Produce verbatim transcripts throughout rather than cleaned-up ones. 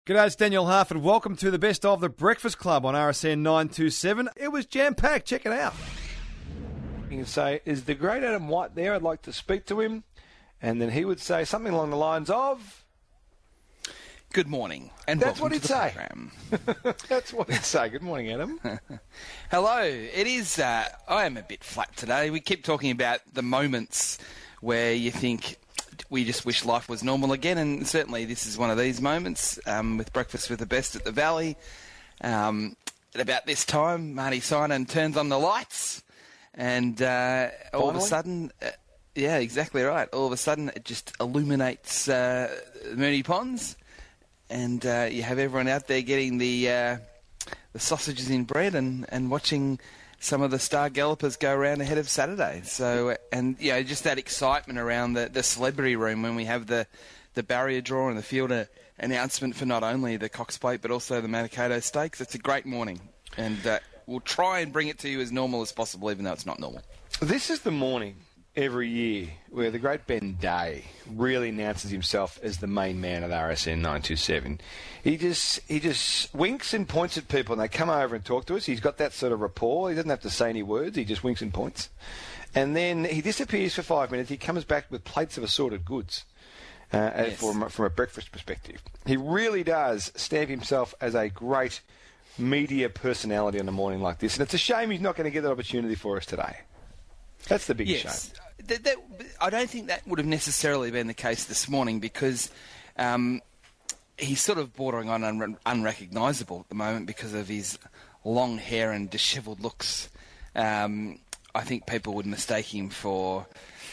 G'day, it's Daniel Harford. Welcome to the best of the Breakfast Club on R S N nine two seven. It was jam-packed. Check it out. You can say, is the great Adam White there? I'd like to speak to him. And then he would say something along the lines of... Good morning, and That's welcome what to he'd the say. program. That's what he'd say. Good morning, Adam. Hello. It is, uh, I am a bit flat today. We keep talking about the moments where you think we just wish life was normal again, and certainly this is one of these moments um, with Breakfast with the Best at the Valley. Um, at about this time, Marty Synan turns on the lights, and uh, all of a sudden... Uh, yeah, exactly right. All of a sudden, it just illuminates uh, Moonee Ponds, and uh, you have everyone out there getting the uh, the sausages in bread and, and watching some of the star gallopers go around ahead of Saturday. So, and you know, just that excitement around the, the celebrity room when we have the, the barrier draw and the fielder announcement for not only the Cox Plate but also the Manikato Stakes. It's a great morning, and uh, we'll try and bring it to you as normal as possible, even though it's not normal. This is the morning every year where the great Ben Day really announces himself as the main man at R S N nine two seven. He just he just winks and points at people, and they come over and talk to us. He's got that sort of rapport. He doesn't have to say any words. He just winks and points. And then he disappears for five minutes. He comes back with plates of assorted goods uh, yes. from, from a breakfast perspective. He really does stamp himself as a great media personality on a morning like this. And it's a shame he's not going to get that opportunity for us today. That's the biggest yes. shame. That, that, I don't think that would have necessarily been the case this morning because um, he's sort of bordering on un- unrecognisable at the moment because of his long hair and dishevelled looks. Um, I think people would mistake him for,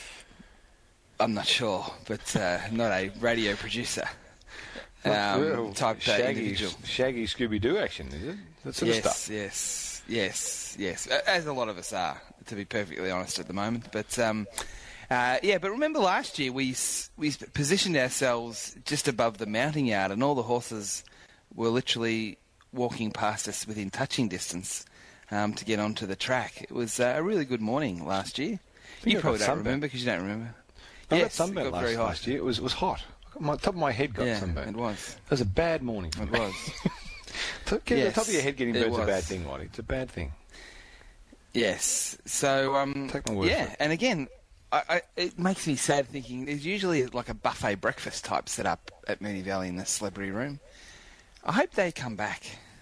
I'm not sure, but uh, not a radio producer um, type uh, Shaggy, individual. Shaggy Scooby-Doo action, is it? That sort yes, of stuff. Yes, yes, yes, yes. As a lot of us are, to be perfectly honest, at the moment. But um, uh, yeah, but remember last year we we positioned ourselves just above the mounting yard, and all the horses were literally walking past us within touching distance um, to get onto the track. It was uh, a really good morning last year. You probably don't remember because you don't remember. I yes, got sunburnt it got last, very hot. last year. It was it was hot. My top of my head got yeah, sunburnt. It was. It was a bad morning for it me. was. To get yes, the top of your head getting burnt's was. a bad thing, Whitey. It's a bad thing. Yes. So, um, Take my word yeah, for it. and again, I, I, it makes me sad thinking there's usually like a buffet breakfast type set up at Moonee Valley in the celebrity room. I hope they come back.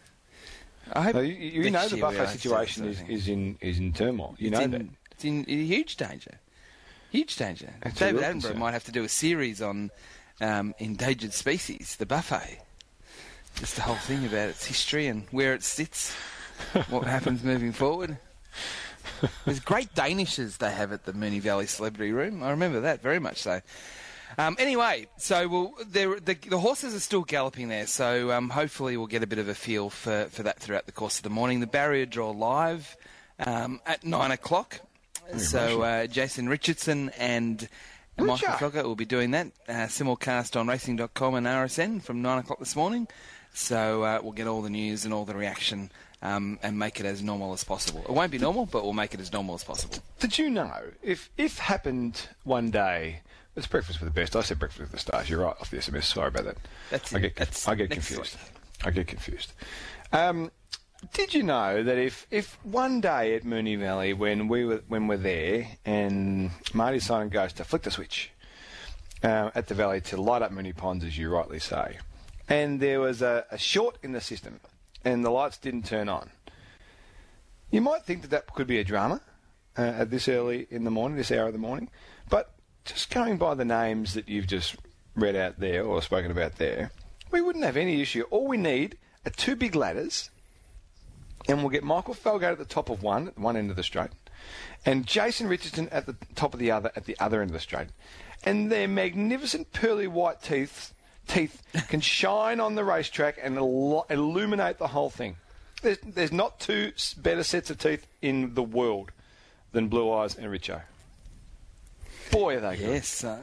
I hope No, you you know the buffet situation is, is is in is in turmoil. You it's know in, that. It's in, in huge danger. Huge danger. That's a David real Attenborough concern. might have to do a series on um, endangered species, the buffet. Just the whole thing about its history and where it sits, what happens moving forward. There's great Danishes they have at the Moonee Valley Celebrity Room. I remember that very much so. Um, anyway, so we'll, the, the horses are still galloping there, so um, hopefully we'll get a bit of a feel for, for that throughout the course of the morning. The barrier draw live um, at nine o'clock. So uh, Jason Richardson and Michael Felker will be doing that. Uh, simulcast on racing dot com and R S N from nine o'clock this morning. So uh, we'll get all the news and all the reaction um, and make it as normal as possible. It won't be normal, but we'll make it as normal as possible. Did you know, if if happened one day, it's Breakfast with the Best. I said Breakfast with the Stars. You're right, off the S M S. Sorry about that. That's I it. get, That's I get next confused. week. I get confused. Um, did you know that if, if one day at Moonee Valley, when we were when we're there, and Marty Synan goes to flick the switch uh, at the Valley to light up Moonee Ponds, as you rightly say, and there was a, a short in the system, and the lights didn't turn on, you might think that that could be a drama uh, at this early in the morning, this hour of the morning, but just going by the names that you've just read out there or spoken about there, we wouldn't have any issue. All we need are two big ladders, and we'll get Michael Felgate at the top of one, at one end of the straight, and Jason Richardson at the top of the other, at the other end of the straight. And their magnificent pearly white teeth teeth can shine on the racetrack and il- illuminate the whole thing. There's, there's not two s- better sets of teeth in the world than Blue Eyes and Richo. Boy, are they good. Yes. Uh,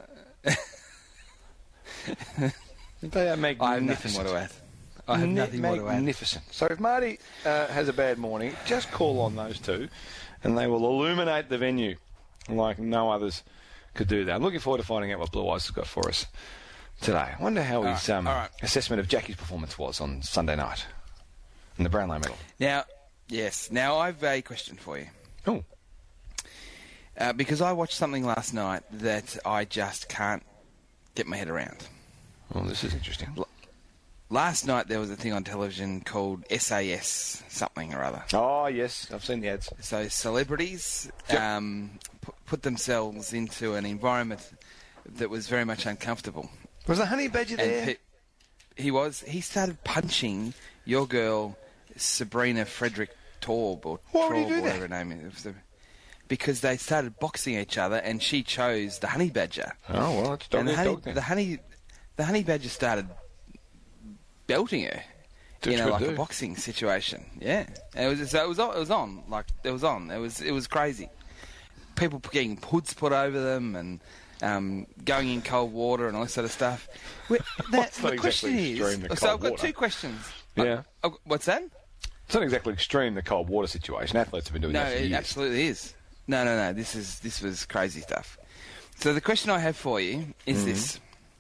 They are magnificent. I have nothing more to add. I have Ne- nothing more to add. Magnificent. So if Marty uh, has a bad morning, just call on those two, and they will illuminate the venue like no others could do that. I'm looking forward to finding out what Blue Eyes has got for us today. I wonder how his right, um, all right. assessment of Jackie's performance was on Sunday night in the Brownlow medal. Now, yes. Now I've a question for you. Oh. Uh, because I watched something last night that I just can't get my head around. Well, this is interesting. Last night there was a thing on television called S A S something or other. Oh, yes. I've seen the ads. So celebrities Yep. um, p- put themselves into an environment that was very much uncomfortable. Was the honey badger And there? pe- he was. He started punching your girl, Sabrina Frederick Torb, or Why would he Traub, do that? whatever her name is. It was the- Because they started boxing each other, and she chose the honey badger. Oh, well, it's dog and the eat honey, dog then. the honey, the honey badger started belting her That's in a, good like a do. boxing situation. Yeah, and it was so it was on, it was on like it was on. It was it was crazy. People getting hoods put over them and um, going in cold water and all this sort of stuff. Well, that, It's not the question exactly is, extreme, the so cold I've got water. two questions. Yeah. I, I, what's that? It's not exactly extreme, the cold water situation. Athletes have been doing No, that for it years. absolutely is. No, no, no. This is this was crazy stuff. So the question I have for you is Mm-hmm. this: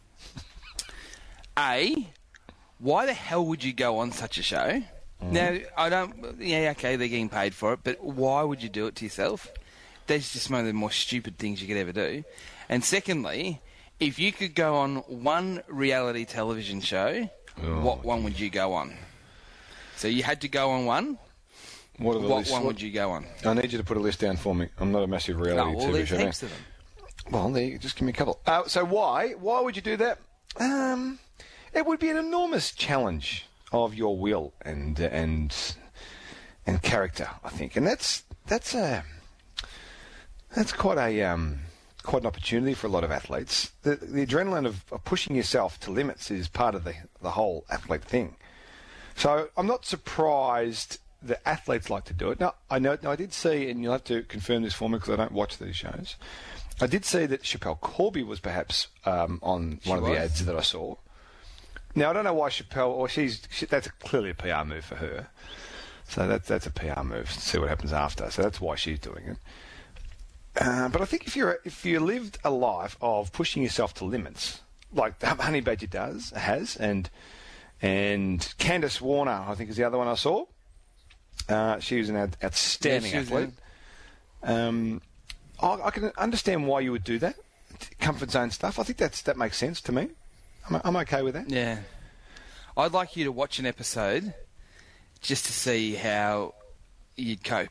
A, why the hell would you go on such a show? Mm-hmm. Now, I don't. Yeah, okay, they're getting paid for it, but why would you do it to yourself? That's just one of the more stupid things you could ever do. And secondly, if you could go on one reality television show, Oh, what one would you go on? So you had to go on one. What are the What lists? one would you go on? I need you to put a list down for me. I'm not a massive No, reality well, T V there's show fan. heaps of them. Well, there you, just give me a couple. Uh, so why? Why would you do that? Um, it would be an enormous challenge of your will and and and character, I think, and that's that's a that's quite a um, quite an opportunity for a lot of athletes. The, the adrenaline of, of pushing yourself to limits is part of the the whole athlete thing. So I'm not surprised that athletes like to do it. Now, I know, now I did see, and you'll have to confirm this for me because I don't watch these shows. I did see that Chappelle Corby was perhaps um, on She one of the was. ads that I saw. Now, I don't know why Chappelle, or she's, she, that's clearly a P R move for her. So that's, that's a P R move to see what happens after. So that's why she's doing it. Uh, but I think if you're if you lived a life of pushing yourself to limits, like the Honey Badger does, has, and and Candace Warner, I think, is the other one I saw. Uh, she was an out- outstanding Yeah, she was athlete. Um, I, I can understand why you would do that. Comfort zone stuff. I think that's that makes sense to me. I'm, I'm okay with that. Yeah. I'd like you to watch an episode just to see how you'd cope.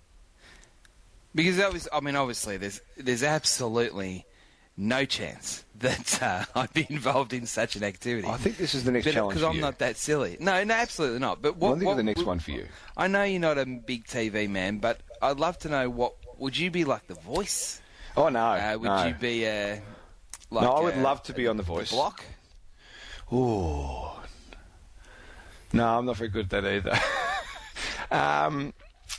Because that was, I mean, obviously, there's there's absolutely no chance that uh, I'd be involved in such an activity. I think this is the next challenge Because for I'm you. not that silly. No, no, absolutely not. But what? Well, I think what of the next would- one for you. I know you're not a big T V man, but I'd love to know what would you be like The Voice? Oh no, Uh, would no. you be a like No, I would a- love to be on The Voice. Block? Ooh. No, I'm not very good at that either. um,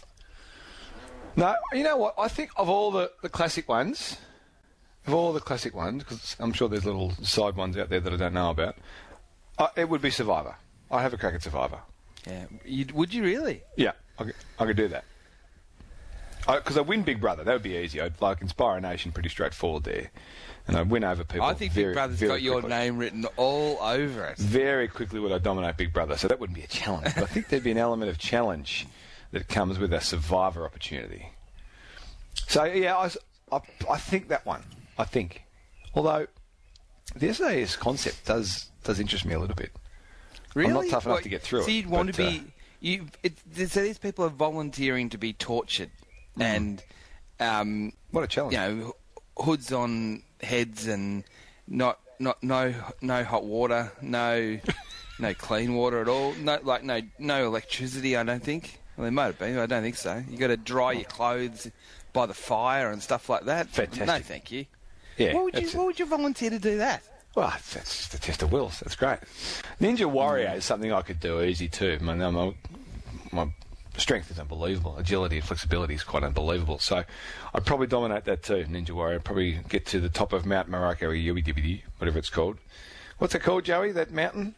no, you know what? I think of all the, the classic ones, of all the classic ones, because I'm sure there's little side ones out there that I don't know about, uh, it would be Survivor. I have a crack at Survivor. Yeah. You'd, would you really? Yeah, I could, I could do that. Because I, I win Big Brother, that would be easy. I'd like Inspire a Nation, pretty straightforward there, and I'd win over people. I think very, Big Brother's very got your quickly. name written all over it. Very quickly would I dominate Big Brother, so that wouldn't be a challenge. But I think there'd be an element of challenge that comes with a Survivor opportunity. So yeah, I, was- I, I think that one. I think, although the S A S concept does does interest me a little bit. Really? not tough enough What, to get through so it, you'd want but, to be... You, it, so these people are volunteering to be tortured and, um, What a challenge! you know, hoods on heads and not not no no hot water, no no clean water at all, no like no no electricity. I don't think. Well, there might have been. I don't think so. You got to dry your clothes by the fire and stuff like that. Fantastic. No, thank you. Yeah, Why would you that's it. Why would you volunteer to do that? Well, that's that's just a test of wills. That's great. Ninja Warrior is something I could do easy too. My, my, my strength is unbelievable. Agility and flexibility is quite unbelievable. So I'd probably dominate that too, Ninja Warrior. I'd probably get to the top of Mount Marako, whatever it's called. What's it called, Joey, that mountain?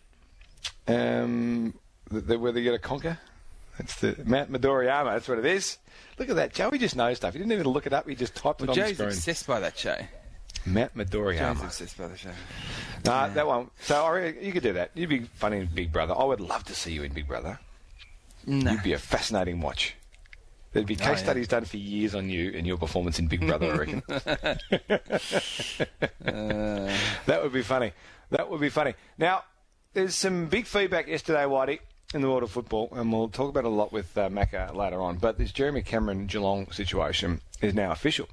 Um, the, the, where they got to conquer? That's the Mount Midoriyama. That's what it is. Look at that. Joey just knows stuff. He didn't even look it up. He just typed Well, it on the Joe's screen. obsessed by that show. Mount Joe's Midoriyama. obsessed by the show. Nah, that one. So I reckon you could do that. You'd be funny in Big Brother. I would love to see you in Big Brother. No. You'd be a fascinating watch. There'd be case Oh, yeah. studies done for years on you and your performance in Big Brother, I reckon. uh, That would be funny. That would be funny. Now, there's some big feedback yesterday, Whitey, in the world of football, and we'll talk about it a lot with uh, Macca later on. But this Jeremy Cameron Geelong situation is now official.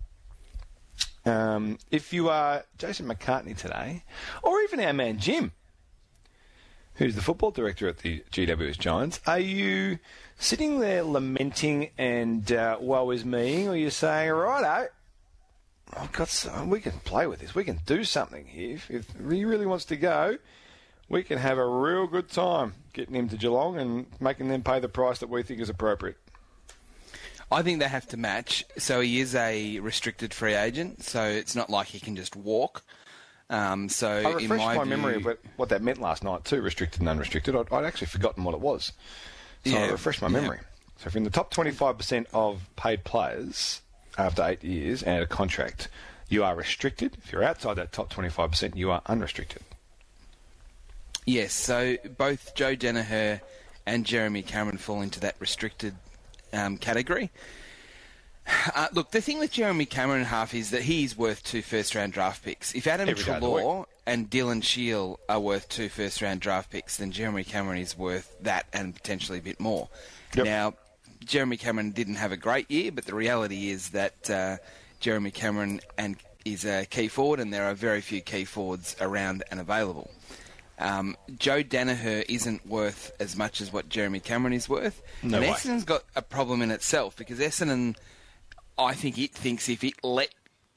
Um, if you are Jason McCartney today, or even our man Jim, who's the football director at the G W S Giants, are you sitting there lamenting and uh, woe is me, or are you saying, righto, I've got some, we can play with this, we can do something here. If, if he really wants to go, we can have a real good time getting him to Geelong and making them pay the price that we think is appropriate. I think they have to match. So he is a restricted free agent, so it's not like he can just walk. Um, so I refreshed in my, my view, memory of what, what that meant last night too, restricted and unrestricted. I'd, I'd actually forgotten what it was. So Yeah, I refreshed my yeah. memory. So if you're in the top twenty-five percent of paid players after eight years and a contract, you are restricted. If you're outside that top twenty-five percent, you are unrestricted. Yes, so both Joe Danaher and Jeremy Cameron fall into that restricted um, category. Uh, look, the thing with Jeremy Cameron, half, is that he's worth two first-round draft picks. If Adam Every day of the Treloar and Dylan Shield are worth two first-round draft picks, then Jeremy Cameron is worth that and potentially a bit more. Yep. Now, Jeremy Cameron didn't have a great year, but the reality is that uh, Jeremy Cameron and is a key forward, and there are very few key forwards around and available. Um, Joe Danaher isn't worth as much as what Jeremy Cameron is worth. No and way. Essendon's got a problem in itself because Essendon, I think it thinks if it let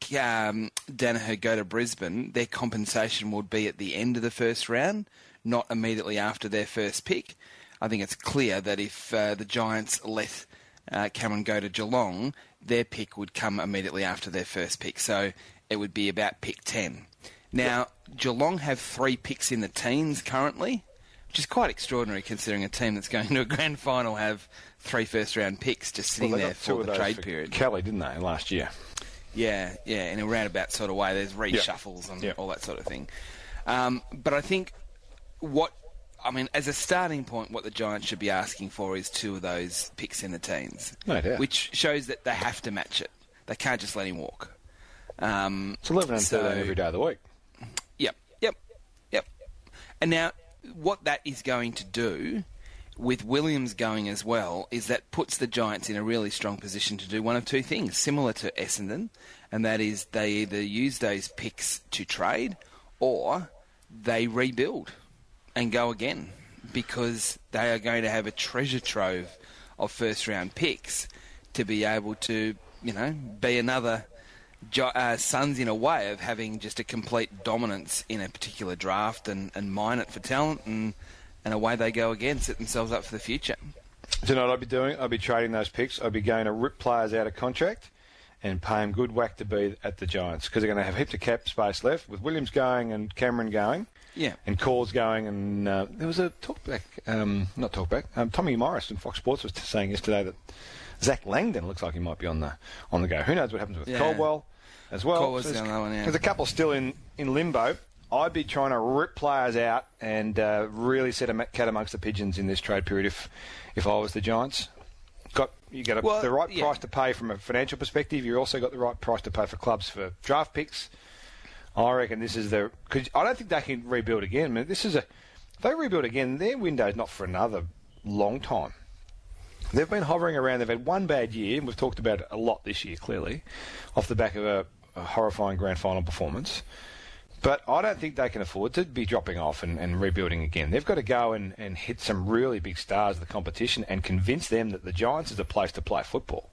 um, Danaher go to Brisbane, their compensation would be at the end of the first round, not immediately after their first pick. I think it's clear that if uh, the Giants let uh, Cameron go to Geelong, their pick would come immediately after their first pick. So it would be about pick ten. Now, Geelong have three picks in the teens currently, which is quite extraordinary considering a team that's going to a grand final have three first-round picks just sitting Well, they there got two for of the those trade for period. Kelly, didn't they, last year? Yeah, yeah, in a roundabout sort of way. There's reshuffles and Yeah. all that sort of thing. Um, but I think what, I mean, as a starting point, what the Giants should be asking for is two of those picks in the teens. No doubt. Which shows that they have to match it. They can't just let him walk. Um, It's eleven and so- thirteen every day of the week. Yep, yep, yep. And now, what that is going to do, with Williams going as well, is that puts the Giants in a really strong position to do one of two things, similar to Essendon, and that is they either use those picks to trade or they rebuild and go again because they are going to have a treasure trove of first-round picks to be able to, you know, be another Jo- uh, Suns in a way of having just a complete dominance in a particular draft and, and mine it for talent, and, and away they go again, set themselves up for the future. Do you know what I'd be doing? I'd be trading those picks. I'd be going to rip players out of contract and pay them good whack to be at the Giants because they're going to have heaps of cap space left with Williams going and Cameron going. Yeah. And Cores going, and uh, there was a talkback, um, not talkback, um, Tommy Morris from Fox Sports was saying yesterday that Zach Langdon looks like he might be on the on the go. Who knows what happens with Yeah. Caldwell as well. Caldwell's So the there's, other one, yeah. there's a couple still in, in limbo. I'd be trying to rip players out and uh, really set a cat amongst the pigeons in this trade period if if I was the Giants. Got You got a, Well, the right yeah. price to pay from a financial perspective. You also got the right price to pay for clubs for draft picks. I reckon this is the... Cause I don't think they can rebuild again. I mean, this is a... If they rebuild again, their window's not for another long time. They've been hovering around. They've had one bad year, and we've talked about it a lot this year, clearly, off the back of a, a horrifying grand final performance. But I don't think they can afford to be dropping off and, and rebuilding again. They've got to go and, and hit some really big stars of the competition and convince them that the Giants is a place to play football.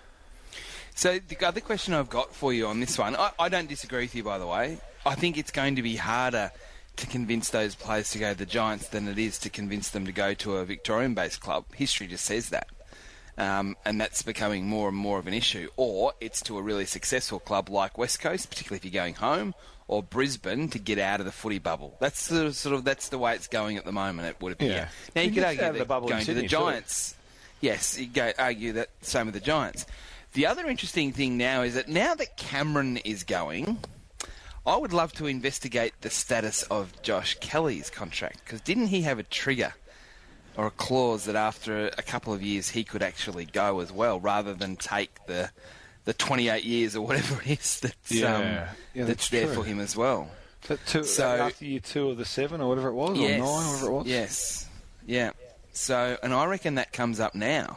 So the other question I've got for you on this one, I, I don't disagree with you, by the way. I think it's going to be harder to convince those players to go to the Giants than it is to convince them to go to a Victorian-based club. History just says that. Um, and that's becoming more and more of an issue. Or it's to a really successful club like West Coast, particularly if you're going home, or Brisbane to get out of the footy bubble. That's the, sort of that's the way it's going at the moment, it would appear. Yeah. Now, you You could get argue out of the that bubble in going to Sydney the too. Giants... Yes, you go argue that same with the Giants. The other interesting thing now is that now that Cameron is going, I would love to investigate the status of Josh Kelly's contract, because didn't he have a trigger or a clause that after a couple of years he could actually go as well, rather than take the the twenty-eight years or whatever it is that's, Yeah. um, Yeah, that's, that's there true. for him as well. So, two, So- after year two of the seven or whatever it was, Yes. or nine, whatever it was. Yes. Yeah. So, and I reckon that comes up now.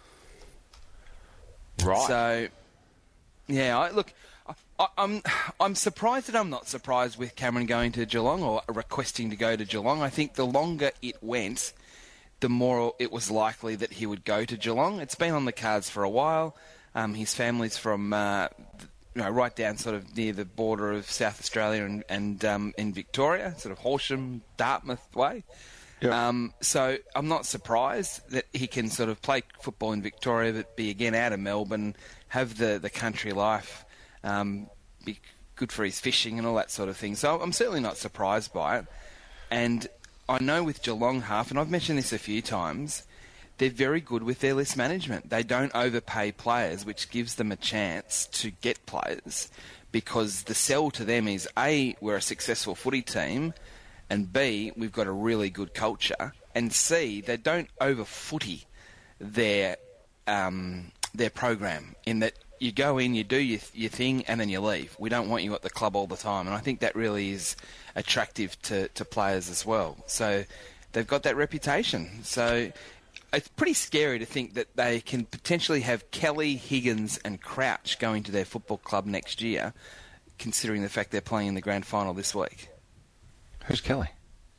Right. So, yeah, I, look, I, I, I'm I'm surprised that I'm not surprised with Cameron going to Geelong or requesting to go to Geelong. I think the longer it went, the more it was likely that he would go to Geelong. It's been on the cards for a while. Um, his family's from, uh, you know, right down sort of near the border of South Australia and, and um, in Victoria, sort of Horsham, Dartmouth way. Yeah. Um, so I'm not surprised that he can sort of play football in Victoria, but be again out of Melbourne, have the, the country life, um, be good for his fishing and all that sort of thing. So I'm certainly not surprised by it. And I know with Geelong half, and I've mentioned this a few times, they're very good with their list management. They don't overpay players, which gives them a chance to get players, because the sell to them is, A, we're a successful footy team, and B, we've got a really good culture, and C, they don't over-footy their um, their program, in that you go in, you do your, your thing, and then you leave. We don't want you at the club all the time, and I think that really is attractive to, to players as well. So they've got that reputation. So it's pretty scary to think that they can potentially have Kelly, Higgins and Crouch going to their football club next year, considering the fact they're playing in the grand final this week. Who's Kelly?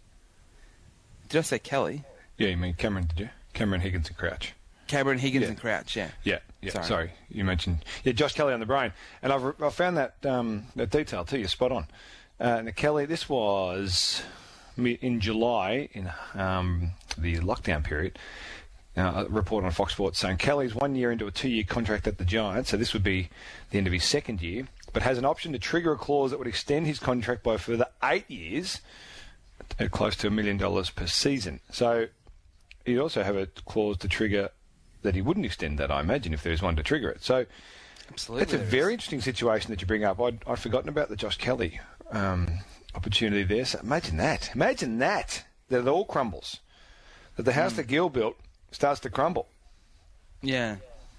Did I say Kelly? Yeah, you mean Cameron, did you? Cameron, Higgins and Crouch. Cameron, Higgins Yeah. and Crouch, yeah. Yeah, yeah. Sorry. Sorry. you mentioned yeah Josh Kelly on the brain, and I've I found that um, that detail too. You're spot on. Uh, now Kelly, this was mi- in July in um, the lockdown period. Uh, a report on Fox Sports saying Kelly's one year into a two-year contract at the Giants, so this would be the end of his second year, but has an option to trigger a clause that would extend his contract by a further eight years, at close to a million dollars per season. So he'd also have a clause to trigger that he wouldn't extend that, I imagine, if there was one to trigger it. So Absolutely. that's a there very is. interesting situation that you bring up. I'd, I'd forgotten about the Josh Kelly um, opportunity there. So imagine that. Imagine that, that it all crumbles. That the house Mm. that Gil built starts to crumble. Yeah.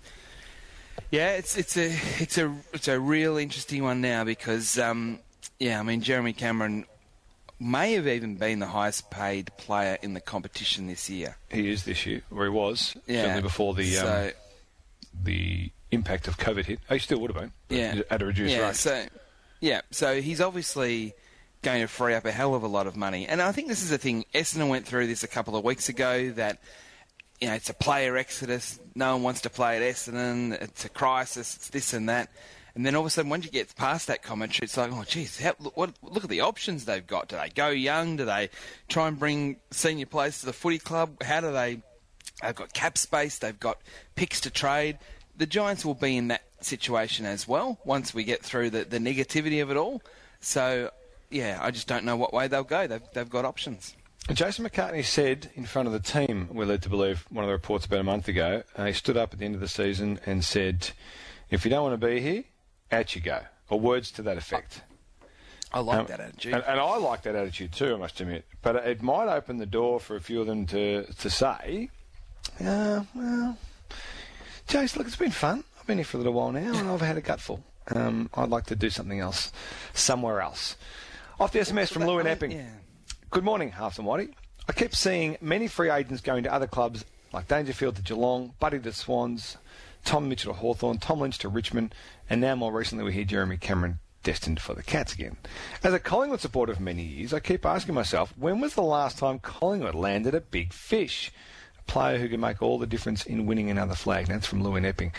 Yeah, it's it's a it's a it's a real interesting one now, because um, yeah, I mean Jeremy Cameron may have even been the highest paid player in the competition this year. He is this year, or he was, Yeah. certainly before the um, so, the impact of COVID hit. Oh, he still would have been, but yeah, at a reduced yeah, rate. So yeah, so he's obviously going to free up a hell of a lot of money, and I think this is the thing. Essendon went through this a couple of weeks ago, that you know it's a player exodus. No one wants to play at Essendon. It's a crisis. It's this and that. And then all of a sudden, once you get past that commentary, it's like, oh, geez, how, look, what, look at the options they've got. Do they go young? Do they try and bring senior players to the footy club? How do they... They've got cap space. They've got picks to trade. The Giants will be in that situation as well once we get through the, the negativity of it all. So, yeah, I just don't know what way they'll go. They've, they've got options. Jason McCartney said in front of the team, we're led to believe, one of the reports about a month ago, uh, he stood up at the end of the season and said, if you don't want to be here, out you go. Or words to that effect. I like Um, that attitude. And, and I like that attitude too, I must admit. But it might open the door for a few of them to, to say, uh, well, Jace, look, it's been fun. I've been here for a little while now and I've had a gutful. Um, I'd like to do something else somewhere else. Off the S M S from That- Lou in I- Epping. yeah. Good morning, Halves and Whitey. I kept seeing many free agents going to other clubs like Dangerfield to Geelong, Buddy to Swans, Tom Mitchell to Hawthorn, Tom Lynch to Richmond, and now more recently we hear Jeremy Cameron destined for the Cats again. As a Collingwood supporter for many years, I keep asking myself, when was the last time Collingwood landed a big fish? A player who can make all the difference in winning another flag. That's from Lou in Epping.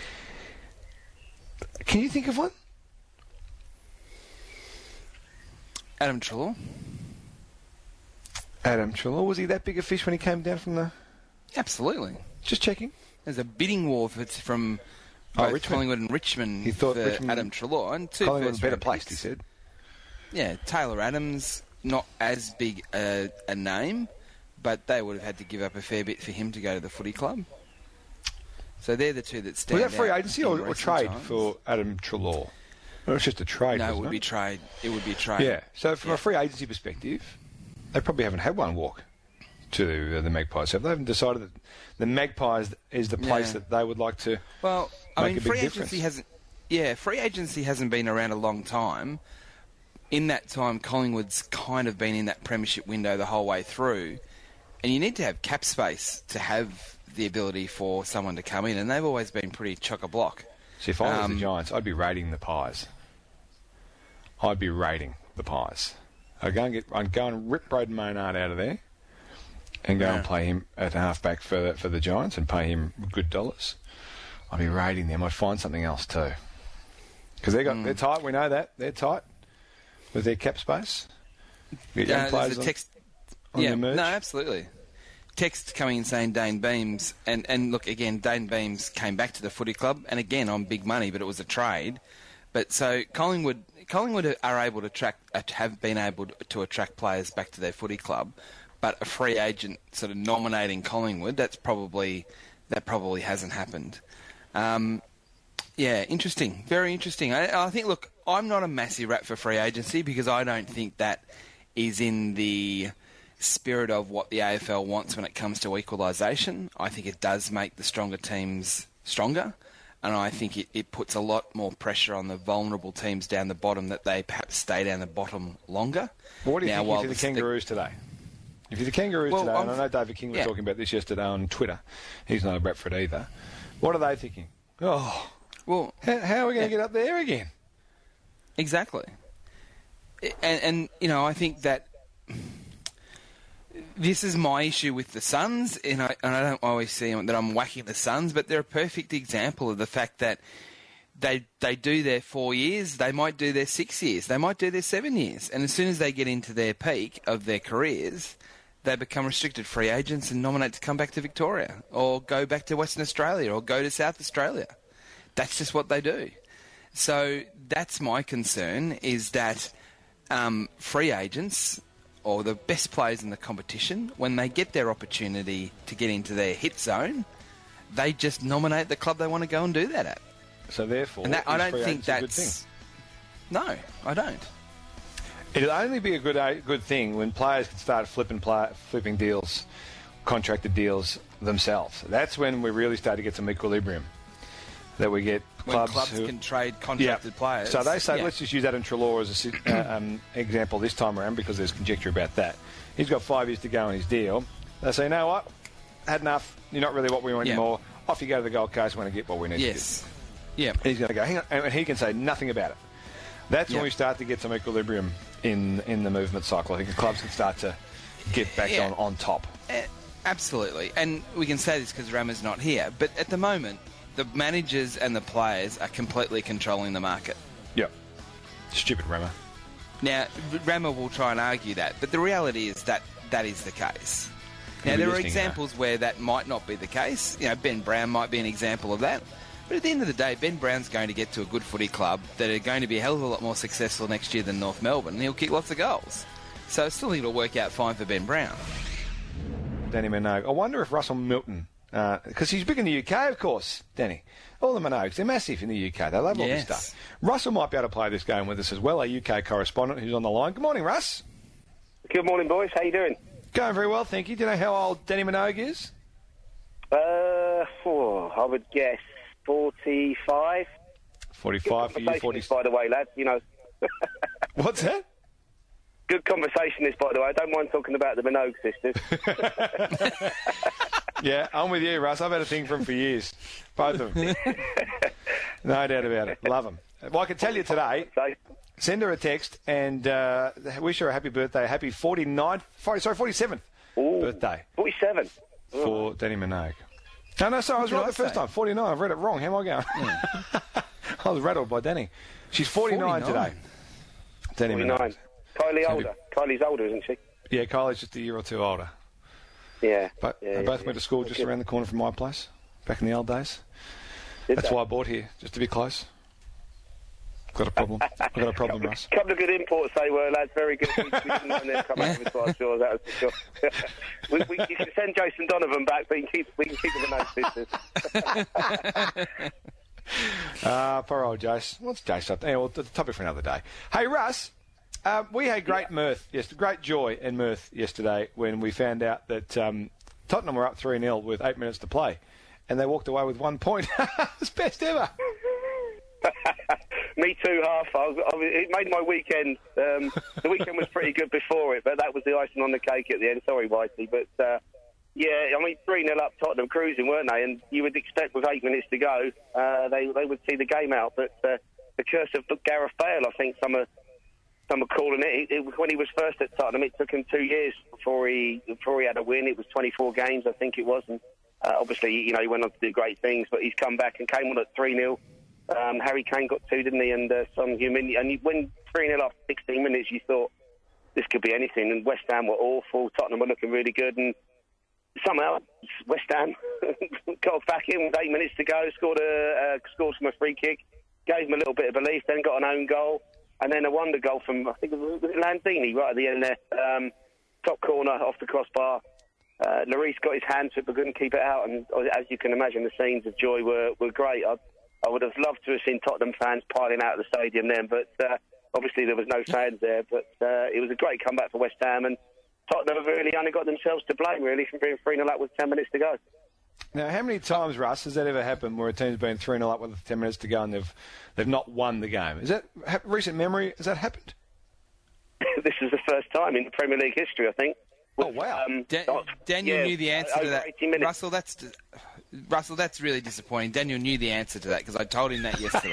Can you think of one? Adam Trelaw. Adam Trelaw, was he that big a fish when he came down from the... Absolutely. Just checking. There's a bidding war for, from Oh, both Richmond. Collingwood and Richmond He thought for Richmond- Adam Trelaw. And two Collingwood was first better round placed, he picks. said. Yeah, Taylor Adams, not as big a, a name, but they would have had to give up a fair bit for him to go to the footy club. So they're the two that stand Was that free out agency in or, or recent trade times. for Adam Trelaw? Well, it's just a trade. No, it wasn't would it? be trade. It would be trade. Yeah. So from Yeah. a free agency perspective, they probably haven't had one walk to uh, the Magpies. Have they? Haven't decided that the Magpies is the place Yeah. that they would like to. Well, I make mean, a big free difference. agency hasn't. Yeah, free agency hasn't been around a long time. In that time, Collingwood's kind of been in that premiership window the whole way through, and you need to have cap space to have the ability for someone to come in, and they've always been pretty chock-a-block. See, if I was Um, the Giants, I'd be raiding the Pies. I'd be raiding the Pies. I'd go and get, I'd go and rip Braden Maynard out of there, and go Yeah. and play him at halfback for for the Giants and pay him good dollars. I'd be raiding them. I'd find something else too, because they got Mm. they're tight. We know that they're tight with their cap space. Get young Uh, players there's a on- text. on yeah, the merge. no, absolutely. Text coming in saying Dane Beams, and, and look, again, Dane Beams came back to the footy club, and again, on big money, but it was a trade. But so Collingwood Collingwood are able to attract, have been able to attract players back to their footy club, but a free agent sort of nominating Collingwood, that's probably, that probably hasn't happened. Um, yeah, interesting. Very interesting. I, I think, look, I'm not a massive rat for free agency because I don't think that is in the spirit of what the A F L wants when it comes to equalisation. I think it does make the stronger teams stronger, and I think it, it puts a lot more pressure on the vulnerable teams down the bottom that they perhaps stay down the bottom longer. Well, what do you Now, think while if you're the the- Kangaroos today? If you're the Kangaroos Well, today, and I I'm- know David King was yeah. talking about this yesterday on Twitter. He's not a Bradford either. What are they thinking? Oh, Well, how, how are we going to Yeah. get up there again? exactly. And, and, you know, I think that this is my issue with the Suns, and I, and I don't always see that I'm whacking the Suns, but they're a perfect example of the fact that they they do their four years, they might do their six years, they might do their seven years, and as soon as they get into their peak of their careers, they become restricted free agents and nominate to come back to Victoria or go back to Western Australia or go to South Australia. That's just what they do. So that's my concern, is that um, free agents or the best players in the competition, when they get their opportunity to get into their hit zone, they just nominate the club they want to go and do that at. So therefore, And that, I is don't free think agency a good that's... thing? No, I don't. It'll only be a good a good thing when players can start flipping play, flipping deals, contracted deals themselves. That's when we really start to get some equilibrium. That we get When clubs, clubs who, can trade contracted Yeah. players. So they say, Yeah. let's just use Adam Treloar as an uh, um, example this time around because there's conjecture about that. He's got five years to go on his deal. They say, you know what? Had enough. You're not really what we want Yeah. anymore. Off you go to the Gold Coast when I get what we need Yes. Yeah. to get. He's going to go, hang on, and he can say nothing about it. That's Yeah. when we start to get some equilibrium in in the movement cycle. I think the clubs can start to get back Yeah. on, on top. Eh, Absolutely. And we can say this because Rama's not here, but at the moment, the managers and the players are completely controlling the market. Yep. Stupid Rama. Now, Rama will try and argue that, but the reality is that that is the case. Now, He'll be there are listening, examples where that might not be the case. You know, Ben Brown might be an example of that. But at the end of the day, Ben Brown's going to get to a good footy club that are going to be a hell of a lot more successful next year than North Melbourne, and he'll kick lots of goals. So I still think it'll work out fine for Ben Brown. Danny Minogue. I wonder if Russell Milton, because he's big in the U K, of course, Danny. All the Minogues, they're massive in the U K. They love all this Yes. stuff. Russell might be able to play this game with us as well, a U K correspondent who's on the line. Good morning, Russ. Good morning, boys. How you doing? Going very well, thank you. Do you know how old Danny Minogue is? Uh, oh, I would guess forty-five. forty-five for you, Conversation forty. this, by the way, lad. You know, What's that? good conversation this, by the way. I don't mind talking about the Minogue sisters. Yeah, I'm with you, Russ. I've had a thing for him for years. Both of them. No doubt about it. Love them. Well, I can tell you today, So, send her a text and uh, wish her a happy birthday. Happy forty-ninth, sorry, forty-seventh ooh, birthday forty-seven. for Danny Minogue. No, no, sorry, I was What right did the I first say? time. forty-nine. I've read it wrong. How am I going? I was rattled by Danny. She's forty-nine, forty-nine. today. Danny forty-nine. Minogue. Kylie So older. Kylie's older, isn't she? Yeah, Kylie's just a year or two older. Yeah. But yeah, they yeah, both yeah. went to school just Okay. around the corner from my place, back in the old days. Did That's they? why I bought here, just to be close. Got a problem. I've got a problem, Russ. Couple of good imports they were, lads. Very good. We, we didn't mind them coming over to our shores, that was for sure. we, we, you can send Jason Donovan back, but you can keep, we can keep the Minogue sisters. uh, poor old Jace. What's Jace up? Anyway, well, the topic for another day. Hey, Russ, uh, we had great yeah. mirth, yes, great joy and mirth yesterday when we found out that um, Tottenham were up three nil with eight minutes to play, and they walked away with one point. It's best ever. Me too, half. I was, I was, it made my weekend. Um, the weekend was pretty good before it, but that was the icing on the cake at the end. Sorry, Whitey, but uh, yeah, I mean, three nil up, Tottenham cruising, weren't they? And you would expect with eight minutes to go, uh, they they would see the game out. But uh, the curse of Gareth Bale, I think some are some are calling it. It, it. When he was first at Tottenham, it took him two years before he before he had a win. It was twenty-four games, I think it was, and uh, obviously, you know, he went on to do great things. But he's come back and came on at three nil. Um, Harry Kane got two, didn't he? And uh, Son Heung-min. And you, when three nil after sixteen minutes, you thought this could be anything. And West Ham were awful. Tottenham were looking really good. And somehow West Ham got back in with eight minutes to go, scored a uh, scored from a free kick, gave them a little bit of belief, then got an own goal, and then a wonder goal from, I think it was Lanzini right at the end there. Um, top corner off the crossbar. Uh, Lloris got his hand to it but couldn't keep it out. And as you can imagine, the scenes of joy were, were great. I, I would have loved to have seen Tottenham fans piling out of the stadium then, but uh, obviously there was no fans there. But uh, it was a great comeback for West Ham, and Tottenham have really only got themselves to blame, really, from being three nil up with ten minutes to go. Now, how many times, Russ, has that ever happened where a team's been three nil up with ten minutes to go and they've they've not won the game? Is that ha- recent memory? Has that happened? This is the first time in the Premier League history, I think. Oh, wow. Um, da- Daniel yeah, knew the answer to that. Russell, that's Russell, that's really disappointing. Daniel knew the answer to that because I told him that yesterday.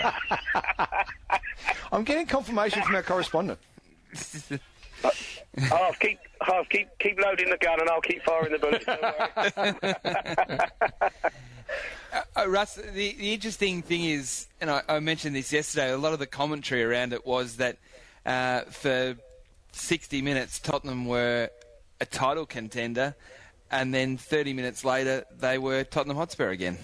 I'm getting confirmation from our correspondent. uh, I'll keep, I'll keep, keep loading the gun and I'll keep firing the bullets. uh, uh, Russ, the, the interesting thing is, and I, I mentioned this yesterday, a lot of the commentary around it was that uh, for sixty minutes Tottenham were a title contender, and then thirty minutes later they were Tottenham Hotspur again.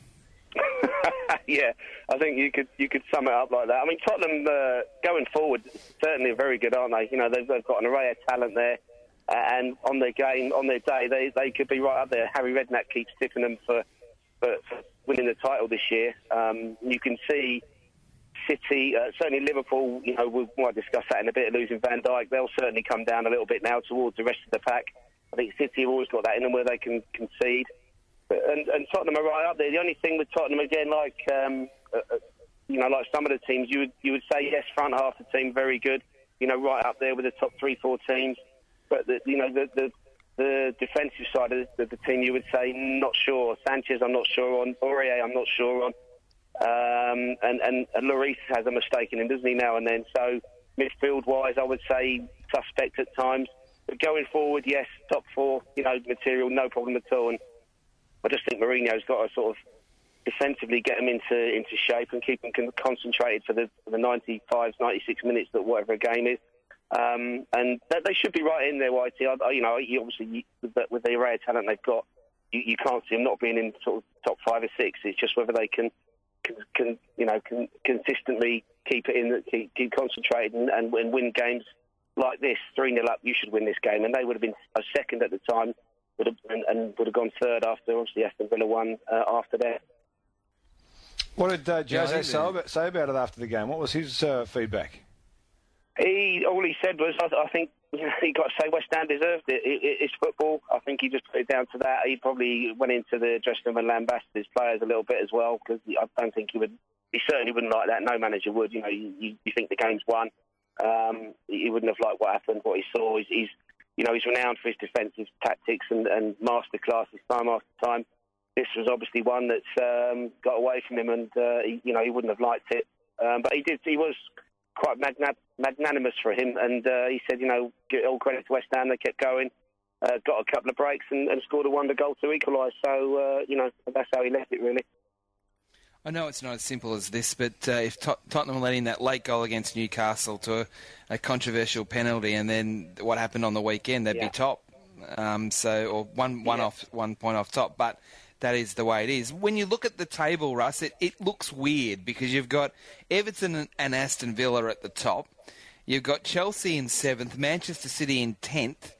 Yeah, I think you could you could sum it up like that. I mean, Tottenham uh, going forward certainly are very good, aren't they? You know, they've, they've got an array of talent there, uh, and on their game, on their day, they they could be right up there. Harry Redknapp keeps tipping them for, for, for winning the title this year. Um, you can see City, uh, certainly Liverpool. You know, we might discuss that in a bit. Losing Van Dijk, they'll certainly come down a little bit now towards the rest of the pack. I think City have always got that in them where they can concede. And, and Tottenham are right up there. The only thing with Tottenham, again, like um, uh, you know, like some of the teams, you would you would say yes, front half of the team very good. You know, right up there with the top three, four teams. But the, you know, the, the the defensive side of the, the team, you would say not sure. Sanchez, I'm not sure on. Aurier, I'm not sure on. Um, and and, and Lloris has a mistake in him, doesn't he, now and then? So midfield-wise, I would say suspect at times. But going forward, yes, top four, you know, material, no problem at all. And I just think Mourinho's got to sort of defensively get them into into shape and keep them concentrated for the, for the ninety-five, ninety-six minutes that whatever a game is. Um, and that, they should be right in there, Whitey. I, you know, you obviously you, with, the, with the array of talent they've got, you, you can't see them not being in sort of top five or six. It's just whether they can, can, can you know, can consistently keep it in, keep, keep concentrated and, and, and win games like this. three nil up, you should win this game. And they would have been a second at the time. Would have, and, and would have gone third after, obviously, Aston Villa won uh, after that. What did uh, Jose yeah, say, about, say about it after the game? What was his uh, feedback? He all he said was, I, I think you know, he got to say West Ham deserved it. It, it. It's football. I think he just put it down to that. He probably went into the dressing room and lambasted his players a little bit as well because I don't think he would. He certainly wouldn't like that. No manager would. You know, you, you, you think the game's won. Um, he wouldn't have liked what happened, what he saw. He's, he's You know, he's renowned for his defensive tactics and, and masterclasses time after time. This was obviously one that's um, got away from him, and uh, he, you know he wouldn't have liked it. Um, but he did. He was quite magna- magnanimous for him, and uh, he said, you know, give all credit to West Ham. They kept going, uh, got a couple of breaks, and, and scored a wonder goal to equalise. So uh, you know, that's how he left it, really. I know it's not as simple as this, but uh, if Tot- Tottenham let in that late goal against Newcastle to a, a controversial penalty, and then what happened on the weekend, they'd yeah. be top. Um, so, or one one yeah. off, one point off top. But that is the way it is. When you look at the table, Russ, it, it looks weird because you've got Everton and, and Aston Villa at the top. You've got Chelsea in seventh, Manchester City in tenth,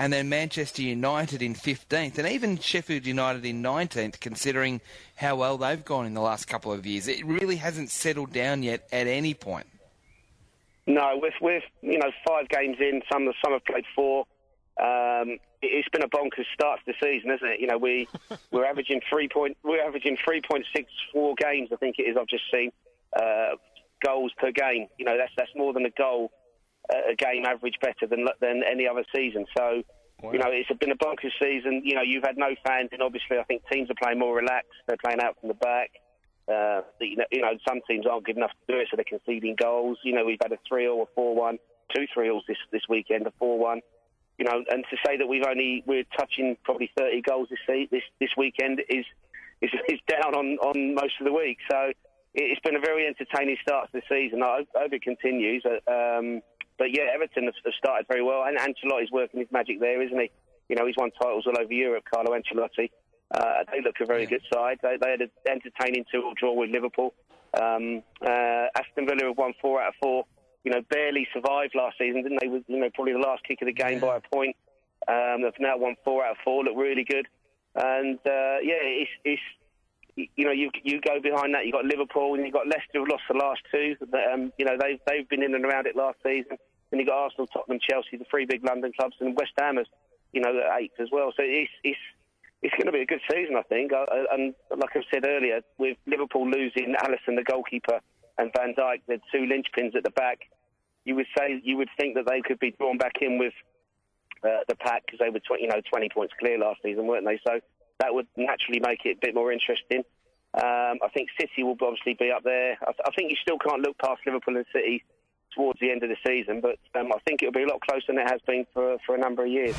and then Manchester United in fifteenth, and even Sheffield United in nineteenth, considering how well they've gone in the last couple of years. It really hasn't settled down yet at any point. No, with, with you know, five games in, some, some have played four. Um, it's been a bonkers start to the season, isn't it? You know, we we're averaging three point we're averaging three point six four games. I think it is. I've just seen uh, goals per game. You know, that's that's more than a goal uh, a game average, better than than any other season. So, wow. You know, it's been a bonkers season. You know, you've had no fans, and obviously, I think teams are playing more relaxed. They're playing out from the back. Uh, you know, you know, some teams aren't good enough to do it, so they're conceding goals. You know, we've had a three-all, a four-one, two three-alls this this weekend, a four-one. You know, and to say that we've only we're touching probably thirty goals this this this weekend is is, is down on, on most of the week. So it's been a very entertaining start to the season. I hope, I hope it continues. Um, but yeah, Everton have, have started very well, and Ancelotti's working his magic there, isn't he? You know, he's won titles all over Europe. Carlo Ancelotti. Uh, they look a very yeah. good side. They, they had an entertaining two-all draw with Liverpool. Um, uh, Aston Villa have won four out of four. You know, barely survived last season, didn't they? With, you know, probably the last kick of the game yeah. by a point. Um, they've now won four out of four. Look really good. And uh, yeah, it's, it's you know, you you go behind that. You've got Liverpool and you've got Leicester who've lost the last two. Um, you know, they've they've been in and around it last season. And you've got Arsenal, Tottenham, Chelsea, the three big London clubs, and West Ham, you know, at eighth as well. So it's it's it's going to be a good season, I think. Uh, and like I said earlier, with Liverpool losing Alisson, the goalkeeper, and Van Dijk, the two linchpins at the back, you would say you would think that they could be drawn back in with uh, the pack because they were tw- you know twenty points clear last season, weren't they? So that would naturally make it a bit more interesting. Um, I think City will obviously be up there. I, th- I think you still can't look past Liverpool and City towards the end of the season, but um, I think it'll be a lot closer than it has been for for a number of years.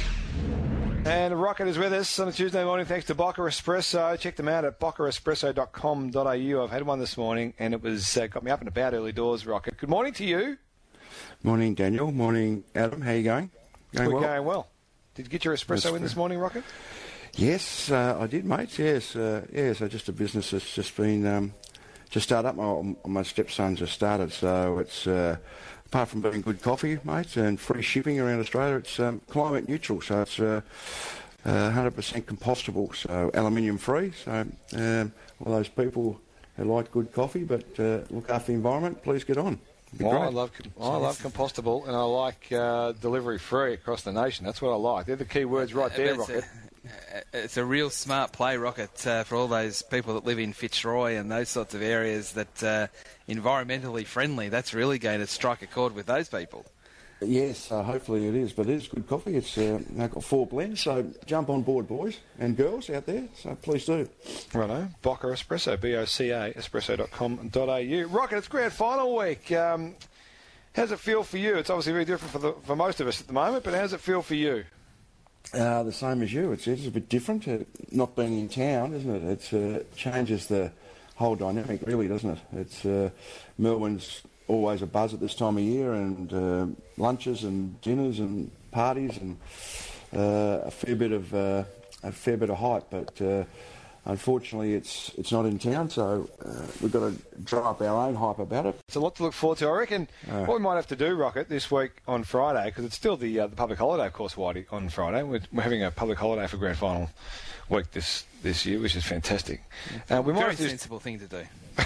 And Rocket is with us on a Tuesday morning thanks to Boca Espresso. Check them out at boca espresso dot com dot a u. I've had one this morning and it was uh, got me up and about early doors, Rocket. Good morning to you. Morning, Daniel. Morning, Adam. How are you going? Going We're well? going well. Did you get your espresso in this morning, Rocket? Yes, uh, I did, mate. Yes, uh, yeah. So just a business that's just been um, just started up. My, my stepson just started, so it's uh, apart from being good coffee, mate, and free shipping around Australia, it's um, climate neutral. So it's uh, uh, one hundred percent compostable, so aluminium free. So um, all those people who like good coffee but uh, look after the environment, please get on. Well, I love I love compostable and I like uh, delivery free across the nation. That's what I like. They're the key words right there, it's Rocket. A, it's a real smart play, Rocket, uh, for all those people that live in Fitzroy and those sorts of areas that uh, environmentally friendly. That's really going to strike a chord with those people. Yes, uh, hopefully it is, but it is good coffee. It's uh, I've got four blends, so jump on board, boys and girls out there. So please do. Righto, Boca Espresso, B O C A, espresso dot com dot a u. Rocket, it's grand final week. Um, how's it feel for you? It's obviously very different for the, for most of us at the moment, but how's it feel for you? Uh, the same as you. It's, it's a bit different, uh, not being in town, isn't it? It uh, changes the whole dynamic, really, doesn't it? It's uh, Melbourne's always a buzz at this time of year, and uh, lunches and dinners and parties and uh, a fair bit of uh, a fair bit of hype. But uh, unfortunately, it's it's not in town, so uh, we've got to drum up our own hype about it. It's a lot to look forward to. I reckon uh, what we might have to do, Rocket, this week on Friday, because it's still the uh, the public holiday, of course, Whitey, on Friday. We're, we're having a public holiday for grand final week this this year, which is fantastic. Uh, we might Very have to sensible thing to do.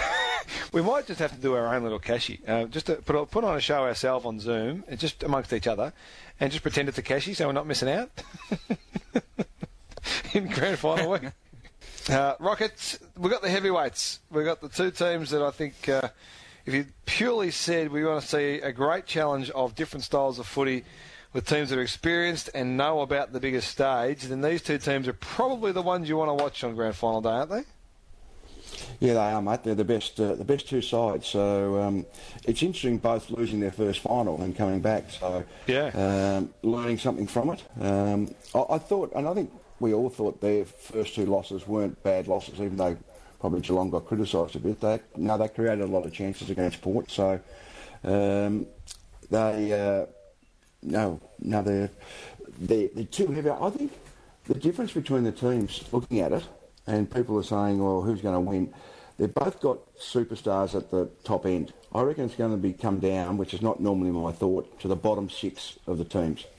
We might just have to do our own little cashy, uh, just to put, put on a show ourselves on Zoom, and just amongst each other, and just pretend it's a cashy so we're not missing out in grand final week. Uh, Rockets, we've got the heavyweights. We've got the two teams that I think, uh, if you purely said we want to see a great challenge of different styles of footy with teams that are experienced and know about the biggest stage, then these two teams are probably the ones you want to watch on grand final day, aren't they? Yeah, they are, mate. They're the best, uh, the best two sides. So um, it's interesting, both losing their first final and coming back. So yeah, um, learning something from it. Um, I, I thought, and I think we all thought their first two losses weren't bad losses, even though probably Geelong got criticised a bit. They, no, they created a lot of chances against Port. So um, they, uh, no, no, they're, they're, they're too heavy. I think the difference between the teams, looking at it, and people are saying, well, who's going to win? They've both got superstars at the top end. I reckon it's going to be come down, which is not normally my thought, to the bottom six of the teams.